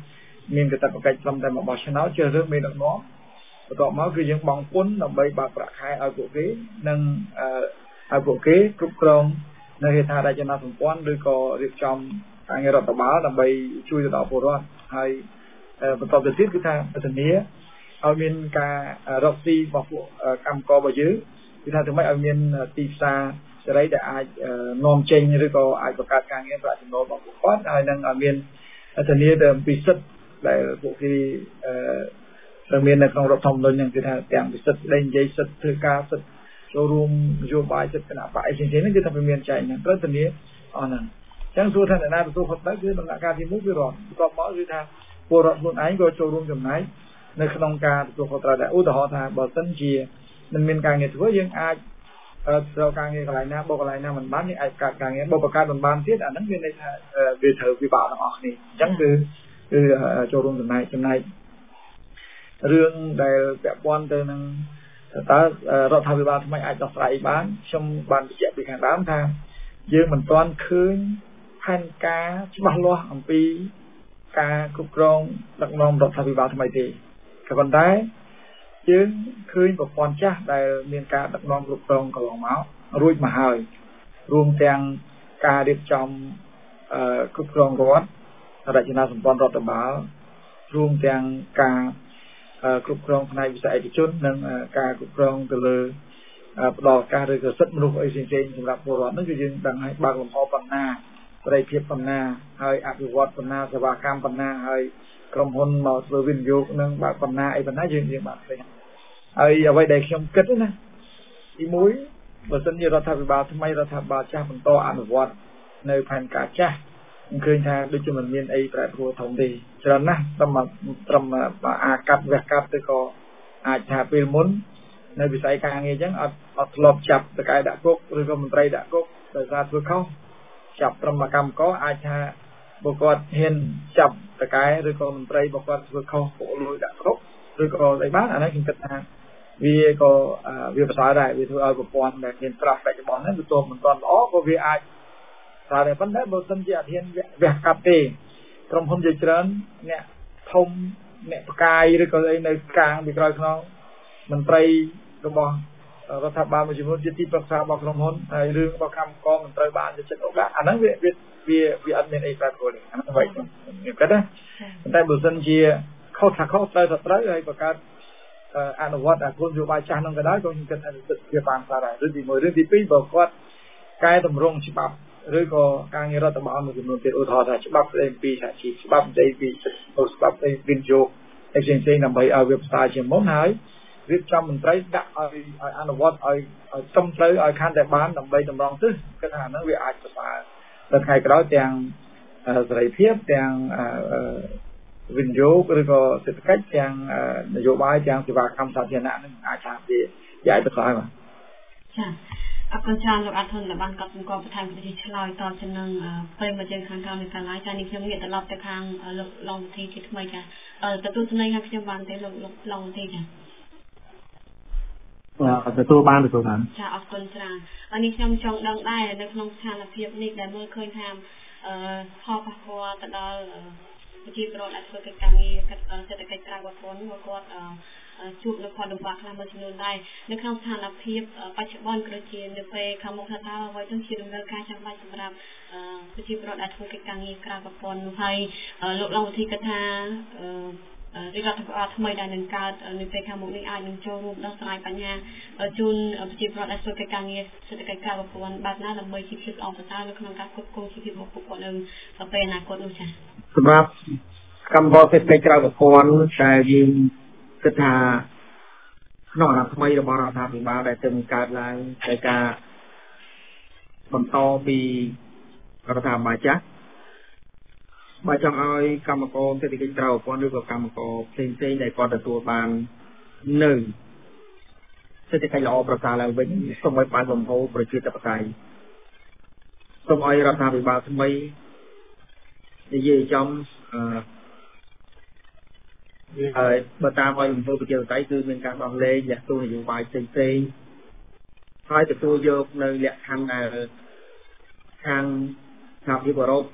មានកតបកិច្ចត្រឹមតែមកបោះឆ្នោតជឿរឿងមេដឹកនាំបន្ទាប់មកគឺយើងបង់ពន្ធដើម្បីបើកប្រាក់ខែឲ្យពួកគេនិងឲ្យពួកគេគ្រប់គ្រងនៅហេដ្ឋារចនាសម្ព័ន្ធឬក៏រៀបចំការងាររដ្ឋបាលដើម្បីជួយទៅដល់ពលរដ្ឋហើយបន្តទៅទៀតគឺថាធានាឲ្យមានការរកស៊ីរបស់ពួកកម្មកររបស់យើងគឺថាធ្វើម៉េចឲ្យមានទីផ្សារសេរីដែលអាចនាំចេញឬក៏អាចបង្កើតការងារប្រាក់ចំណូលរបស់ពួកគាត់ហើយនឹងឲ្យមានធានាទៅពីសិទ្ធិដែលពួកគេអឺមាននៅក្នុងរដ្ឋធម្មនុញ្ញហ្នឹងគឺថាទាំងពិសិដ្ឋដែលនិយាយសិទ្ធិធ្វើការសិទ្ធិចូលរួមនយោបាយសិទ្ធិគណៈបកអីផ្សេងៗហ្នឹងគឺថាវាមានចែកហ្នឹងត្រូវធានាអស់ហ្នឹងអញ្ចឹងសួរថាអ្នកណាទទួលខុសត្រូវគឺដំណាក់កាលទីមួយគឺរដ្ឋបន្ទាប់មកគឺថាពលរដ្ឋខ្លួនឯងក៏ចូលរួមចំណែកនៅក្នុងការទទួលខុសត្រូវដែរឧទាហរណ៍ថាបើសិនជាមិនមានការងារធ្វើយើងអាចត្រូវការងារកន្លែងណាបើកន្លែងណាមិនបានយើងអាចកាត់ការងារបើបង្កើតមិនបានទៀតអាហ្នឹងមានន័យថាវាត្រូវវិបាកទាំងអស់គ្នាអញ្ចឹងគឺគឺចូលរួមចំណែកចំណែករឿងដែលពាក់ព័ន្ធទៅនឹងតើរដ្ឋាភិបាលថ្មីអាចដោះស្រាយបានខ្ញុំបានបញ្ជាក់ពីខាងដើមថាយើងមិនទាន់ឃើញផែនការច្បាស់លាស់អំពីការគ្រប់គ្រងដឹកនាំរដ្ឋាភិបាលថ្មីទេក៏ប៉ុន្តែយើងឃើញប្រព័ន្ធចាស់ដែលមានការដឹកនាំគ្រប់គ្រងកន្លងមករួចមកហើយរួមទាំងការរៀបចំគ្រប់គ្រងរដ្ឋរចនាសម្ព័ន្ធរដ្ឋបាលរួមទាំងការគ្រប់គ្រងផ្នែកវិស័យឯកជននិងការគ្រប់គ្រងទៅលើផ្ដល់ការឬក៏សិទ្ធិមនុស្សអីផ្សេងៗសម្រាប់ពលរដ្ឋហ្នឹងគឺយើងដឹងហើយបើកលំហប៉ុណ្ណាប្រតិភិបប៉ុណ្ណាហើយអភិវឌ្ឍប៉ុណ្ណាសេវាកម្មប៉ុណ្ណាហើយក្រុមហ៊ុនមកធ្វើវិនិយោគនឹងបើកប៉ុណ្ណាអីប៉ុណ្ណាយើងយើងបានឃើញហើយអ្វីដែលខ្ញុំគិតណាទីមួយបើសិនជារដ្ឋាភិបាលថ្មីរដ្ឋាភិបាលចាស់បន្តអនុវត្តនៅផែនការចាស់ខ្ញុំឃើញថាដូចជាមិនមានអីប្រែប្រួលធំទេច្រើនណាស់ត្រឹមត្រឹមអាកាត់វះកាត់ទៅក៏អាចថាពេលមុននៅវិស័យការងារអញ្ចឹងអត់អត់ធ្លាប់ចាប់តកែដាក់គុកឬក៏មន្ត្រីដាក់គុកដោយសារធ្វើខុសចាប់ត្រឹមកម្មករអាចថាបើគាត់ហ៊ានចាប់តកែឬក៏មន្ត្រីបើគាត់ធ្វើខុសពុកលួយដាក់គុកឬក៏អីបានអានេះខ្ញុំគិតថាវាក៏វាប្រសើរដែរវាធ្វើឲ្យប្រព័ន្ធដែលមានត្រាស់បច្ចុប្បន្នហ្នឹងទទួលមិនទាន់ល្អក៏វាអាចតែប៉ុន្តែបើសិនជាអធិញ្ញាវះកាត់ទេក្រុមហ៊ុនជាច្រើនអ្នកធំអ្នកផ្កាយឬក៏អីនៅកលางពីក្រោយខ្នងមន្ត្រីរបស់រដ្ឋាភិបាលមួយចំនួនជាទីប្រឹក្សារបស់ក្រុមហ៊ុនហើយរឿងរបស់កម្មករមិនត្រូវបានទៅចិត្តឱកាសអាហ្នឹងវាវាវាអត់មានអីប្រែប្រួលទេអាហ្នឹងអ្វីខ្ញុំគិតណាប៉ុន្តែបើសិនជាខុសថាខុសត្រូវថាត្រូវហើយបង្កើតអនុវត្តអាគោលនយោបាយចាស់ហ្នឹងក៏ដោយក៏ខ្ញុំគិតថាវាបានសារដែរឬទីមួយឬទីពីរបើគាត់កែតម្រង់ច្បាប់ឬក៏ការងាររដ្ឋបាលមួយចំនួនទៀតឧទាហរណ៍ថាច្បាប់ស្តីពីសហជីពច្បាប់ស្តីពីច្បាប់ស្តីពីវិនិយោគអីផ្សេងៗដើម្បីឲ្យវាផ្សារជាមុនហើយរៀបចំមន្ត្រីដាក់ឲ្យឲ្យអនុវត្តឲ្យឲ្យត្រឹមត្រូវឲ្យខានតែបានដើម្បីតម្រង់ទិសគិតថាហ្នឹងវាអាចប្រសើរដល់ថ្ងៃក្រោយទាំងសេរីភាពទាំងវិនិយោគឬក៏សេដ្ឋកិច្ចទាំងនយោបាយទាំងសេវាកម្មសាធារណៈនឹងអាចថាវាអាចប្រសើរបាទចាអរគុណច្រើនលោកអាធនដែលបានកត់សម្គាល់បន្ថែមពីឆ្លើយតបទៅនឹងប្រិយមិត្តយើងខាងក្រៅនៃកាឡាយចានេះខ្ញុំងាកត្រឡប់ទៅខាងលោកឡងវិធីជាថ្មីចាទទួលស្នេហ៍ខ្ញុំបានទេលោកលោកឡងវិធីចាទទួលបានទទួលបានចាអរគុណច្រើនហើយនេះខ្ញុំចង់ដឹងដែរនៅក្នុងស្ថានភាពនេះដែលមើលឃើញថាអឺផលប៉ះពាល់ទៅដល់ប្រជាពលរដ្ឋដែលធ្វើកិច្ចការងារសេដ្ឋកិច្ចក្រៅប្រព័ន្ធគាត់ជួបនៅផលលំបាកខ្លះមួយចំនួនដែរនៅក្នុងស្ថានភាពបច្ចុប្បន្នក៏ដូចជានៅពេលខាងមុខថាតើអ្វីទៅជាដំណើរការចាំបាច់សម្រាប់ប្រជាពលរដ្ឋដែលធ្វើកិច្ចការងារក្រៅប្រព័ន្ធនោះហើយលោកឡងវិធីគិតថារដ្ឋាភិបាលថ្មីដែលនឹងកើតនៅពេលខាងមុខនេះអាចនឹងចូលរួមដោះស្រាយបញ្ហាជូនប្រជាពលរដ្ឋដែលធ្វើកិច្ចការងារសេដ្ឋកិច្ចក្រៅប្រព័ន្ធបែបណាដើម្បីជាភាពល្អប្រសើរនៅក្នុងការគ្រប់គ្រងជីវភាពរបស់ពួកគាត់នៅពេលអនាគតនោះចា៎សម្រាប់កម្មករសេដ្ឋកិច្ចក្រៅប្រព័ន្ធតែយើងគិតថាក្នុងអាណត្តិថ្មីរបស់រដ្ឋាភិបាលដែលទើបកើតឡើងដោយការបន្តពីរដ្ឋាភិបាលចាស់បើចង់ឲ្យកម្មករសេដ្ឋកិច្ចក្រៅប្រព័ន្ធឬក៏កម្មករផ្សេងៗដែលគាត់ទទួលបាននៅសេដ្ឋកិច្ចល្អប្រសើរឡើងវិញសូមឲ្យបានបំផុសប្រជាធិបតេយ្យសូមឲ្យរដ្ឋាភិបាលថ្មីនិយាយចំអឺហើយបើតាមឲ្យបំផុសប្រជាធិបតេយ្យគឺមានការដោះលែងអ្នកទស្សនយោបាយផ្សេងៗហើយទទួលយកនៅលក្ខខណ្ឌដែលខាងសហភាពអឺរ៉ុប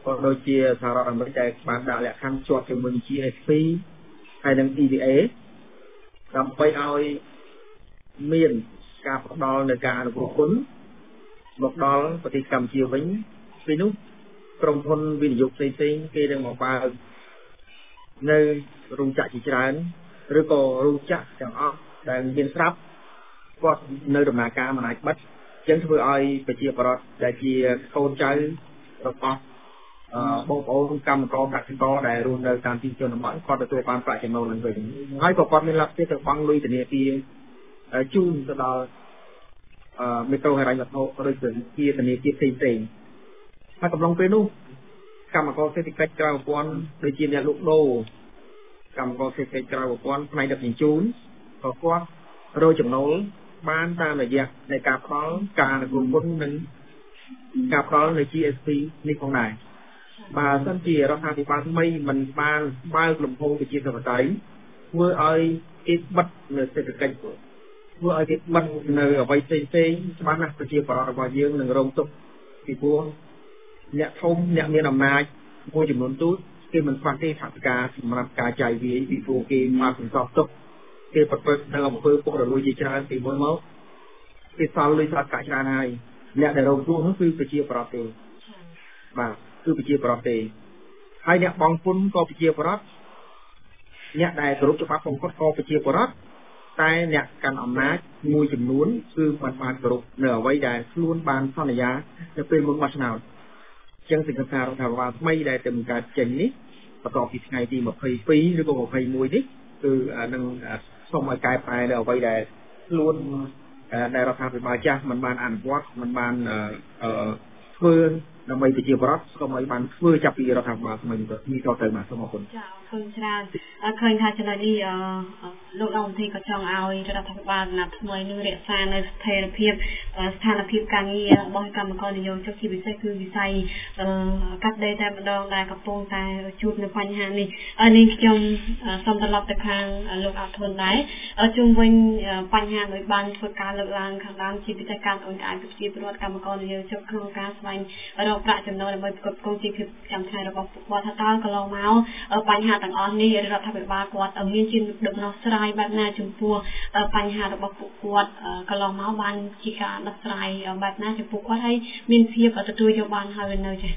ក៏ដូចជាសហរដ្ឋអាមេរិកដែលបានដាក់លក្ខខណ្ឌជាប់ជាមួយ G S P ហើយនិង E V A ដើម្បីឲ្យមានការផ្ដល់នៅការអនុគ្រោះពន្ធមកដល់ប្រទេសកម្ពុជាវិញពីនោះក្រុមហ៊ុនវិនិយោគផ្សេងៗគេនឹងមកបើកនៅរោងចក្រជាច្រើនឬក៏រោងចក្រទាំងអស់ដែលមានស្រាប់គាត់នៅដំណើរការមិនអាចបិទចឹងធ្វើឲ្យប្រជាពលរដ្ឋដែលជាកូនចៅរបស់បងប្អូនកម្មករកសិករដែលរស់នៅតាមទីជនបទគាត់ទទួលបានប្រាក់ចំណូលឡើងវិញហើយក៏គាត់មានលទ្ធភាពទៅបង់លុយធនាគារជូនទៅដល់មេក្រូហិរញ្ញវត្ថុឬជាធនាគារផ្សេងៗហើយកំឡុងពេលនោះកម្មករសេដ្ឋកិច្ចក្រៅប្រព័ន្ធដូចជាអ្នកលក់ដូរកម្មករសេដ្ឋកិច្ចក្រៅប្រព័ន្ធផ្នែកដឹកជញ្ជូនក៏គាត់រកចំណូលបានតាមរយៈនៃការផ្ដល់ការអនុគ្រោះពន្ធនិងការផ្ដល់នៅ G S P នេះផងដែរបើសិនជារដ្ឋាភិបាលថ្មីមិនបានបើកលំហប្រជាធិបតេយ្យធ្វើឲ្យគេបិទនៅសេដ្ឋកិច្ចធ្វើឲ្យគេបិទនៅអ្វីផ្សេងៗច្បាស់ណាស់ប្រជាពលរដ្ឋរបស់យើងនឹងរងទុក្ខពីព្រោះអ្នកធំអ្នកមានអំណាចមួយចំនួនទូចគេមិនខ្វះទេថវិកាសម្រាប់ការចាយវាយពីព្រោះគេមកសន្សំទុកគេប្រព្រឹត្តនៅអំពើពុករលួយជាច្រើនពីមុនមកគេសល់លុយស្រាប់កាក់ច្រើនហើយអ្នកដែលរងគ្រោះនោះគឺប្រជាពលរដ្ឋទេបាទគឺប្រជាពលរដ្ឋទេហើយអ្នកបងពុនក៏ប្រជាពលរដ្ឋអ្នកដែលគោរពច្បាប់បំផុតក៏ប្រជាពលរដ្ឋតែអ្នកកាន់អំណាចមួយចំនួនគឺមិនបានគោរពនៅអ្វីដែលខ្លួនបានសន្យានៅពេលមុនបោះឆ្នោតចឹងសង្ឃឹមថារដ្ឋាភិបាលថ្មីដែលទៅបង្កើតចេញនេះបន្ទាប់ពីថ្ងៃទីម្ភៃពីរឬក៏ម្ភៃមួយនេះគឺនឹងសូមឲ្យកែប្រែនៅអ្វីដែលខ្លួនដែលរដ្ឋាភិបាលចាស់មិនបានអនុវត្តមិនបានធ្វើដើម្បីប្រជាពលរដ្ឋសូមឲ្យបានធ្វើចាប់ពីរដ្ឋាភិបាលថ្មីនេះទៅទៅបាទសូមអរគុណចាអរគុណច្រើនឃើញថាចំណុចនេះលោកអង្គមន្ត្រីក៏ចង់ឲ្យរដ្ឋាភិបាលណាត់ថ្មីនឹងរក្សានៅស្ថិរភាពស្ថានភាពការងាររបស់កម្មករនិយោជកជាពិសេសគឺវិស័យកាត់ដេរតែម្ដងដែលកំពុងតែជួបនៅបញ្ហានេះនេះខ្ញុំសូមត្រឡប់ទៅខាងលោកអធុនដែរជុំវិញបញ្ហាដោយបានធ្វើការលើកឡើងខាងដើមជាពិសេសការអន្តរជាតិប្រជាពលរដ្ឋកម្មករនិយោជកក្នុងការស្វែងរកប្រាក់ចំណូលដើម្បីផ្គត់ផ្គង់ជីវភាពប្រចាំថ្ងៃរបស់ពួកគាត់ថាតើកន្លងមកបញ្ហាទាំងអស់នេះរដ្ឋាភិបាលគាត់មានជាដំណោះស្រាយបែបណាចំពោះបញ្ហារបស់ពួកគាត់កន្លងមកបានជាការដោះស្រាយបែបណាចំពោះគាត់ហើយមានភាពទទួលយកបានហើយនៅចា៎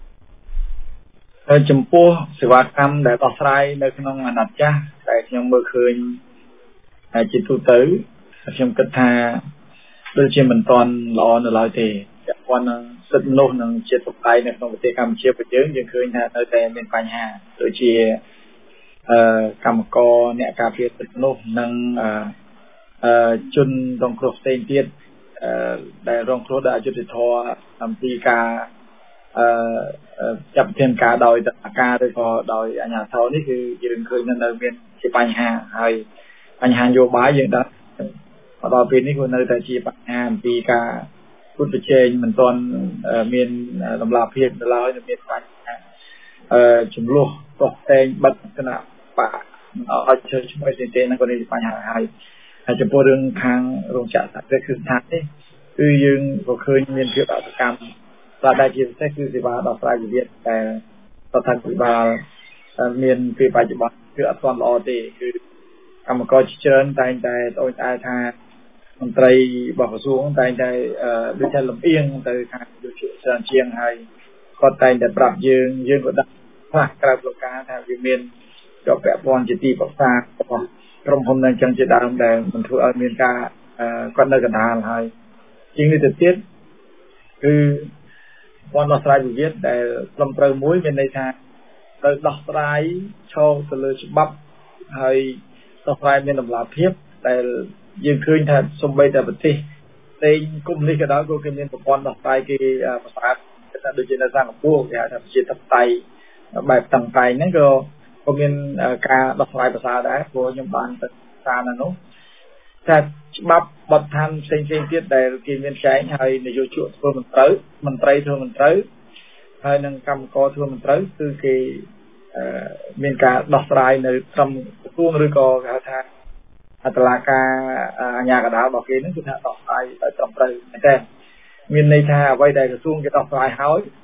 ចំពោះសេវាកម្មដែលដោះស្រាយនៅក្នុងអាណត្តិចាស់តែខ្ញុំមើលឃើញជាទូទៅខ្ញុំគិតថាដូចជាមិនទាន់ល្អនៅឡើយទេពាក់ព័ន្ធនឹងសិទ្ធិមនុស្សនិងជាតិបតៃនៅក្នុងប្រទេសកម្ពុជាប្រយើងយើងឃើញថានៅតែមានបញ្ហាដូចជាអឺកម្មករអ្នកការពារសិទ្ធិមនុស្សនិងអឺអឺជនរងគ្រោះផ្សេងទៀតអឺដែលរងគ្រោះដោយអយុត្តិធម៌អំពីការអឺចាប់ប្រធានការដោយតន្តការឬក៏ដោយអាជ្ញាធរនេះគឺយើងឃើញនៅមានជាបញ្ហាហើយបញ្ហានយោបាយយើងដាក់មកដល់ពេលនេះក៏នៅតែជាបញ្ហាអំពីការពុតប្រជែងមិនទាន់មានតម្លាភាពនៅឡើយនៅមានបញ្ហាអឺចំនួនតោះតែងបិទគណៈបកឲ្យជឿឈ្មោះទេទេហ្នឹងក៏មានបញ្ហាហើយហើយចំពោះរឿងខាងរោងចក្រសហគ្រាសគឺស្ថាននេះគឺយើងក៏ឃើញមានភាពអសកម្មតែដែលជាពិសេសគឺសេវាដោះស្រាយវិវាទតែរដ្ឋាភិបាលមានពេលបច្ចុប្បន្នគឺអត់ទាន់ល្អទេគឺកម្មករជាច្រើនតែងតែត្អូញត្អែថាមន្ត្រីរបស់ក្រសួងតែងតែដូចថាលំអៀងទៅខាងយុតិច្រើនជាងហើយគាត់តែងតែប្រាប់យើងយើងក៏ដាក់ខ្លះក្រៅប្រការថាវាមានជាប់ពាក់ព័ន្ធជាទីប្រឹក្សារបស់ក្រុមហ៊ុននឹងចឹងជាដើមដែលមិនធ្វើឲ្យមានការគាត់នៅកណ្ដាលហើយជាងនេះទៅទៀតគឺព័ន្ធដោះស្រាយវិវាទដែលត្រឹមត្រូវមួយមានន័យថាត្រូវដោះស្រាយឈរទៅលើច្បាប់ហើយដោះស្រាយមានតម្លាភាពដែលយើងឃើញថាសូម្បីតែប្រទេសផ្សេងកុំនេះក៏ដោយក៏គេមានប្រព័ន្ធដោះស្រាយគេប្រសើរតែដូចជានៅសិង្ហបុរីគេហៅថាប្រជាធិបតេយ្យបែបតឹងតែងហ្នឹងក៏ក៏មានការដោះស្រាយប្រសើរដែរព្រោះខ្ញុំបានទៅតាមនៅនោះតែច្បាប់បទដ្ឋានផ្សេងផ្សេងទៀតដែលគេមានចែងហើយនយោជកធ្វើមិនត្រូវមន្ត្រីធ្វើមិនត្រូវហើយនឹងកម្មករធ្វើមិនត្រូវគឺគេមានការដោះស្រាយនៅត្រឹមក្រសួងឬក៏គេហៅថាអតឡាការអាជ្ញាកណ្ដាលរបស់គេហ្នឹងគឺថាដោះស្រាយដោយត្រឹមត្រូវតែមានន័យថាអ្វីដែលក្រសួងគេដោះស្រាយហើយ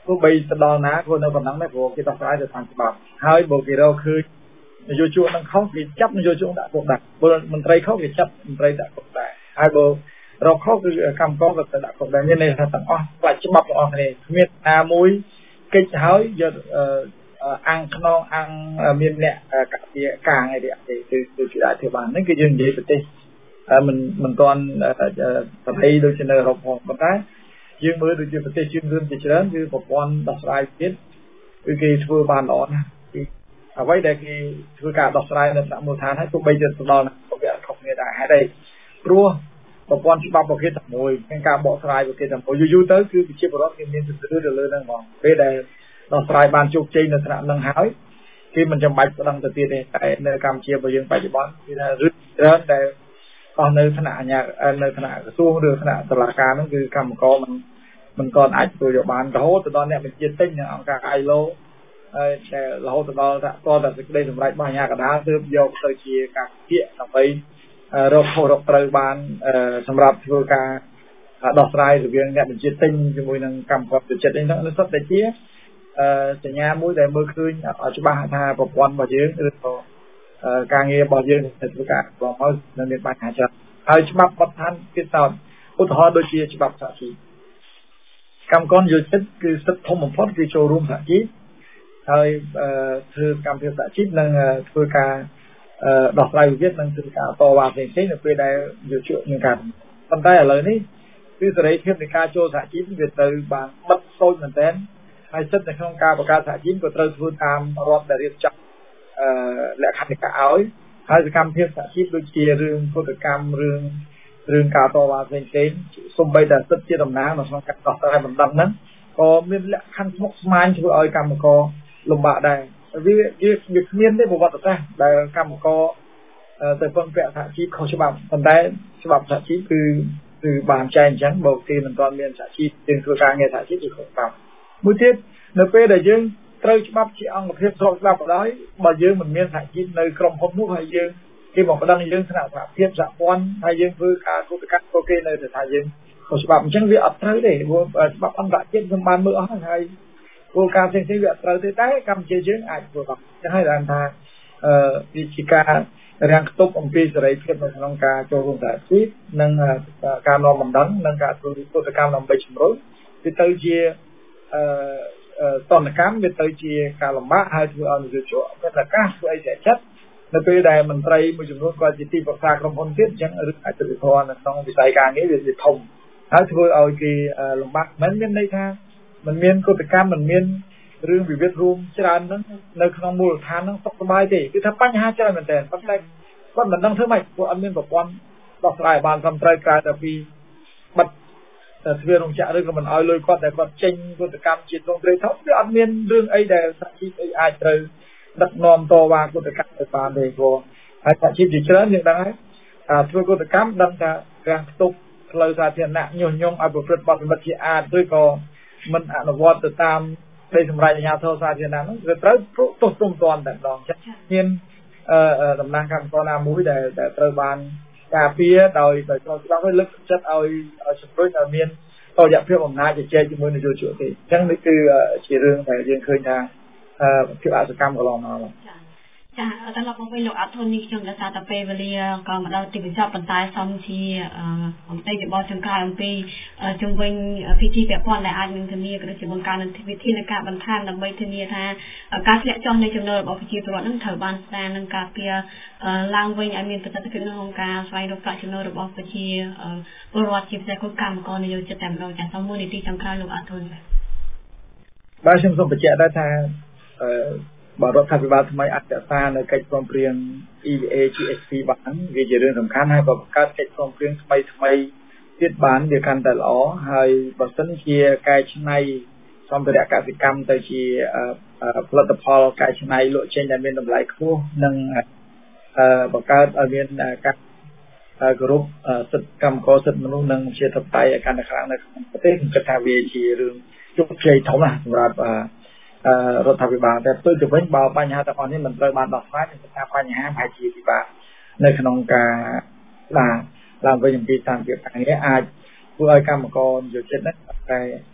ទោះបីទៅដល់ណាក៏នៅប៉ុណ្ណឹងដែរព្រោះគេដោះស្រាយទៅតាមច្បាប់ហើយបើគេរកឃើញនយោជកនឹងខុសគេចាប់នយោជកដាក់គុកដែរបើមន្ត្រីខុសគេចាប់មន្ត្រីដាក់គុកដែរហើយបើរកខុសគឺកម្មករក៏ទៅដាក់គុកដែរមានន័យថាទាំងអស់ផ្លាច់ច្បាប់ទាំងអស់គ្នាគ្មានណាមួយកិច្ចហើយយកអង្គខ្នងអង្គមានអ្នកកាពីកាងអីទេគឺគឺជាអធិបាលនេះគឺយើងនិយាយប្រទេសមិនមិនទាន់ប្រទេសដូចជានៅអឺរ៉ុបផងប៉ុន្តែយើងមើលដូចជាប្រទេសជឿនលឿនជាច្រើនគឺប្រព័ន្ធដោះស្រាយទៀតគឺគេធ្វើបានល្អណាស់គឺអ្វីដែលគេធ្វើការដោះស្រាយនៅតាមមូលដ្ឋានហើយទោះបីទៅដល់ក៏វាខុសគ្នាដែរហេតុអីព្រោះប្រព័ន្ធច្បាប់របស់គេតែមួយមានការបកស្រាយរបស់គេតែមួយយូរយូរទៅគឺប្រជាពលរដ្ឋគេមានជំនឿទៅលើហ្នឹងហ្មងពេលដែលដោះស្រាយបានជោគជ័យនៅថ្នាក់ហ្នឹងហើយគេមិនចាំបាច់ប្តឹងទៅទៀតទេតែនៅកម្ពុជារបស់យើងបច្ចុប្បន្នគឺថារឹតច្រើនតែអស់នៅថ្នាក់អាជ្ញានៅថ្នាក់ក្រសួងឬថ្នាក់តុលាការហ្នឹងគឺកម្មករមិនមិនទាន់អាចធ្វើយកបានរហូតទៅដល់អ្នកបញ្ជាទិញនៅអង្គការ i l o ហើយតែរហូតទៅដល់ថាតតែសេចក្តីសម្រេចរបស់អាជ្ញាកណ្ដាលទើបយកទៅជាការភាគដើម្បីរកខុសរកត្រូវបានសម្រាប់ធ្វើការដោះស្រាយរវាងអ្នកបញ្ជាទិញជាមួយនឹងកម្មករទុច្ចរិតហ្នឹងសុទ្ធតែជាសញ្ញាមួយដែលមើលឃើញឲ្យច្បាស់ថាប្រព័ន្ធរបស់យើងឬក៏ការងាររបស់យើងទៅធ្វើការប្រមូលនៅមានបញ្ហាច្រើនហើយច្បាប់បទដ្ឋានគេតោតឧទាហរណ៍ដូចជាច្បាប់សហជីពកម្មករយោជិតគឺសិទ្ធិធំបំផុតគឺចូលរួមសហជីពហើយធ្វើកម្មភាពសហជីពនិងធ្វើការដោះស្រាយវិវាទនិងធ្វើការតវ៉ាផ្សេងៗនៅពេលដែលយោជកមានការប៉ុន្តែឥឡូវនេះគឺសេរីភាពនៃការចូលសហជីពវាទៅបានបិទសូចមែនទែនហើយសិទ្ធិនៅក្នុងការបង្កើតសហជីពក៏ត្រូវធ្វើតាមរដ្ឋដែលរៀបចំអឺលក្ខន្តិកៈឲ្យហើយសកម្មភាពសហជីពដូចជារឿងពុតកម្មរឿងរឿងការតវ៉ាផ្សេងៗសូម្បីតែសិទ្ធិជាតំណាងនៅក្នុងការដោះស្រាយបណ្ដឹងហ្នឹងក៏មានលក្ខខណ្ឌស្មុគស្មាញធ្វើឲ្យកម្មករលំបាកដែរវាវាវាគ្មានទេប្រវត្តិសាស្ត្រដែលកម្មករទៅពឹងពាក់សហជីពខុសច្បាប់ប៉ុន្តែច្បាប់សហជីពគឺគឺបានចែងអញ្ចឹងបើគេមិនទាន់មានសហជីពយើងធ្វើការងារសហជីពគឺខុសច្បាប់មួយទៀតនៅពេលដែលយើងត្រូវច្បាប់ជាអង្គភាពស្របច្បាប់ក៏ដោយបើយើងមិនមានសហជីពនៅក្រុមហ៊ុននោះហើយយើងគេមកប្តឹងយើងថ្នាក់សហភាពសហព័ន្ធហើយយើងធ្វើការកុតកម្មក៏គេនៅតែថាយើងខុសច្បាប់អញ្ចឹងវាអត់ត្រូវទេព្រោះច្បាប់អន្តរជាតិខ្ញុំបានមើលអស់ហើយគោលការណ៍ផ្សេងៗវាអត់ត្រូវទេតែកម្ពុជាយើងអាចធ្វើបានអញ្ចឹងហើយបានថាអឺវាជាការរាំងខ្ទប់អំពីសេរីភាពនៅក្នុងការចូលរួមសហជីពនិងការនាំបណ្ដឹងនិងការធ្វើកុតកម្មដើម្បីជំរុញវាទៅជាអឺតនកម្មវាទៅជាការលំបាកហើយធ្វើឲ្យនយោជកមានឱកាសធ្វើអីតែចិត្តនៅពេលដែលមន្ត្រីមួយចំនួនគាត់ជាទីប្រឹក្សាក្រុមហ៊ុនទៀតអញ្ចឹងឬអតិថិជននៅក្នុងវិស័យការងារវាជាធំហើយធ្វើឲ្យគេលំបាកមិនមានន័យថាมันមានកុតកម្មมันមានរឿងវិវាទរួមច្រើនហ្នឹងនៅក្នុងមូលដ្ឋានហ្នឹងសុខសប្បាយទេគឺថាបញ្ហាច្រើនមែនតើប៉ុន្តែគាត់មិនដឹងធ្វើម៉េចព្រោះអត់មានប្រព័ន្ធដោះស្រាយបានត្រឹមត្រូវក្រៅតែពីបិទទ្វាររោងចក្រឬក៏មិនឲ្យលុយគាត់តែគាត់ចេញកុតកម្មជាទ្រង់ទ្រាយថោកវាអត់មានរឿងអីដែលសហជីពអីអាចត្រូវដឹកនាំតវ៉ាកុតកម្មទៅបានទេព្រោះហើយសហជីពជាច្រើនយើងដឹងហើយធ្វើកុតកម្មដឹងថារាំងខ្ទប់ផ្លូវសាធារណៈញុះញង់ឲ្យប្រព្រឹត្តបទល្មើសជាអាតឬក៏មិនអនុវត្តទៅតាមដីសម្រាប់អាជ្ញាធរសាធារណៈហ្នឹងវាត្រូវទោសទណ្ឌតែម្ដងចឹងមានតំណាងកម្មករណាមួយដែលដែលត្រូវបានការពារដោយដោយស្របច្បាប់ហើយលើកចិត្តឲ្យឲ្យជំរុញឲ្យមានតុល្យភាពអំណាចជជែកជាមួយនយោជកទេអញ្ចឹងនេះគឺជារឿងដែលយើងឃើញថាភាពអសកម្មកន្លងមកចាតែលោកមកវិញលោកអត់ធន់នេះខ្ញុំដោយសារតែពេលវេលាក៏មកដល់ទីបញ្ចប់ប៉ុន្តែសំជាអំពីរបបចង្ក្រោយអំពីជំវិញពិធីពាក់ព័ន្ធដែលអាចនឹងធានាក៏ដូចជាបង្កើនវិធីនៃការបន្ថែមដើម្បីធានាថាការធ្លាក់ចុះនៃចំណូលរបស់ប្រជាពលរដ្ឋនឹងត្រូវបានស្ដារនឹងការពារឡើងវិញឲ្យមានប្រសិទ្ធភាពក្នុងការស្វែងរកប្រាក់ចំណូលរបស់ប្រជាពលរដ្ឋជាពិសេសគឺកម្មករនយោជិតតែម្ដងចាសំមួយនីតិចុងក្រោយលោកអត់ធន់បាទខ្ញុំសូមបញ្ជាក់ដែរថាបើរដ្ឋាភិបាលថ្មីអនុសាសន៍នៅកិច្ចព្រមព្រៀង E V A G S P បានវាជារឿងសំខាន់ហើយបើបង្កើតកិច្ចព្រមព្រៀងថ្មីថ្មីទៀតបានវាកាន់តែល្អហើយបើសិនជាកែច្នៃសម្ភារៈកសិកម្មទៅជាផលិតផលកែច្នៃលក់ចេញដែលមានតម្លៃខ្ពស់និងបង្កើតឲ្យមានការគោរពសិទ្ធិកម្មករសិទ្ធិមនុស្សនិងជាធិបតេយ្យកាន់តែខ្លាំងនៅក្នុងប្រទេសខ្ញុំគិតថាវាជារឿងជោគជ័យធំណាស់សម្រាប់រដ្ឋាភិបាលតែផ្ទុយទៅវិញបើបញ្ហាទាំងអស់នេះមិនត្រូវបានដោះស្រាយគឺថាបញ្ហាប្រហែលជាពិបាកនៅក្នុងការឡើងឡើងវិញអំពីស្ថានភាពការងារអាចធ្វើឲ្យកម្មករនយោជិតហ្នឹងតែ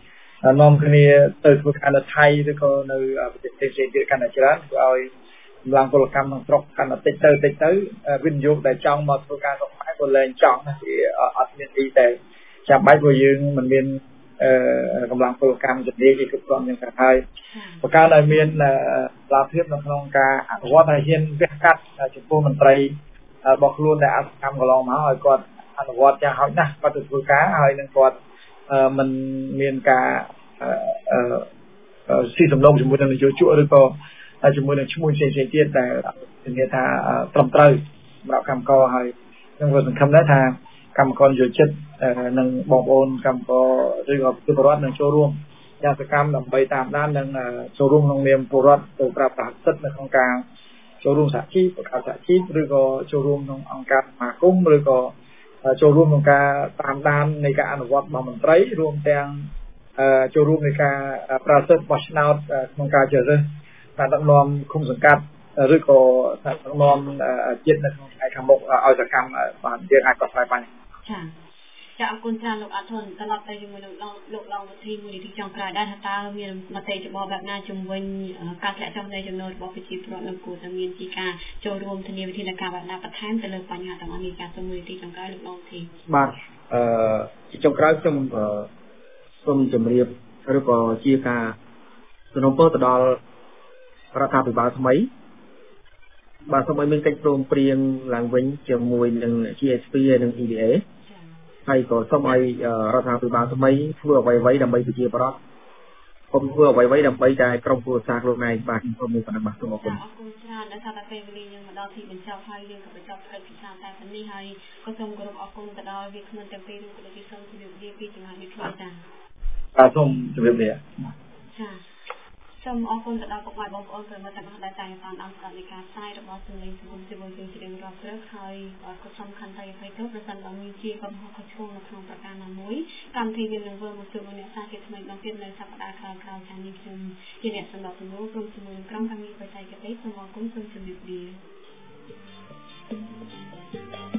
នាំគ្នាទៅធ្វើការនៅថៃឬក៏នៅប្រទេសផ្សេងទៀតកាន់តែច្រើនធ្វើឲ្យកម្លាំងពលកម្មក្នុងស្រុកកាន់តែតិចទៅតិចទៅវិនិយោគដែលចង់មកធ្វើការក្នុងខ្មែរក៏លែងចង់វាអត់មានទីតែចាំបាច់ព្រោះយើងមិនមានកម្លាំងពលកម្មជំនាញទីគ្រប់គ្រាន់យ៉ាងណាហើយបង្កើតឲ្យមានលទ្ធភាពនៅក្នុងការអនុវត្តឲ្យហ៊ានវះកាត់ចំពោះមន្ត្រីរបស់ខ្លួនដែលអសកម្មកន្លងមកឲ្យគាត់អនុវត្តយ៉ាងហោចណាស់គាត់ទៅធ្វើការហើយនឹងគាត់មិនមានការស៊ីសំឡូងជាមួយនឹងនយោជកឬក៏ជាមួយនឹងឈ្មោះផ្សេងៗទៀតដែលធានាថាត្រឹមត្រូវសម្រាប់កម្មករហើយខ្ញុំក៏សង្ឃឹមដែរថាកម្មករនយោជិតនិងបងប្អូនកម្មករឬក៏ពលរដ្ឋនឹងចូលរួមយ៉ាងសកម្មដើម្បីតាមដាននិងចូលរួមក្នុងនាមពលរដ្ឋទៅប្រាប់ប្រាសិទ្ធនៅក្នុងការចូលរួមសហជីពបង្កើតសហជីពឬក៏ចូលរួមក្នុងអង្គការសមាគមឬក៏ចូលរួមក្នុងការតាមដាននៃការអនុវត្តរបស់មន្ត្រីរួមទាំងចូលរួមនៃការប្រាសិទ្ធបោះឆ្នោតក្នុងការជ្រើសរើសការដឹកនាំឃុំសង្កាត់ឬក៏ដឹកនាំជាតិនៅក្នុងថ្ងៃខាងមុខឲ្យសកម្មបានយើងអាចដោះស្រាយបញ្ហាចា៎ចា៎អរគុណច្រើនលោកអធនត្រឡប់ទៅជាមួយនឹងលោកឡងវិធីមួយនីតិចុងក្រោយដែរថាតើមានមតិយោបល់បែបណាជំវិញការធ្លាក់ចុះនៃចំណូលរបស់ប្រជាពលរដ្ឋនៅគួរតែមានជាការចូលរួមធានាវិធានការបែបណាបន្ថែមទៅលើបញ្ហាទាំងអស់នេះការទៅមួយនីតិចុងក្រោយលោកឡងវិធីបាទអឺចុងក្រោយខ្ញុំសូមជម្រាបឬក៏ជាការសំណូមពរទៅដល់រដ្ឋាភិបាលថ្មីបាទសូមឲ្យមានកិច្ចព្រមព្រៀងឡើងវិញជាមួយនឹង G S P និង E D A ហើយក៏សូមឲ្យរដ្ឋាភិបាលថ្មីធ្វើអ្វីៗដើម្បីប្រជាពលរដ្ឋកុំធ្វើអ្វីៗដើម្បីតែក្រុមគ្រួសារខ្លួនឯងបាទខ្ញុំសូមមានប៉ុណ្ណឹងបាទសូមអរគុណអរគុណច្រើនដែលថាតែពេលវេលាយើងមកដល់ទីបញ្ចប់ហើយយើងក៏បញ្ចប់កិច្ចពិសាតែប៉ុណ្នេះហើយក៏សូមគោរពអរគុណទៅដល់វាគ្មិនទាំងពីររូបដែលសូមជម្រាបលាពីចម្ងាយនេះខ្លីតាបាទសូមជម្រាបលាចាសូមអរគុណទៅដល់ពុកម៉ែបងប្អូនប្រិយមិត្តទាំងអស់ដែលតាមដានតាមស្ដាប់នៃការផ្សាយរបស់សម្លេងសង្គមស៊ីវិលយើងជារៀងរាល់ព្រឹកហើយក៏សំខាន់តែអ្វីទៅប្រសិនបើមានជាកំហុសខុសឆ្គងនៅក្នុងប្រការណាមួយកម្មវិធីយើងនឹងធ្វើមកជួបអ្នកសាជាថ្មីដល់ទៀតនៅសប្តាហ៍ក្រោយៗចា៎នេះខ្ញុំជាអ្នកសម្របសម្រួលក្រុមជាមួយនឹងក្រុមការងារបច្ចេកទេសសូមអរគុណសូមជម្រាបលា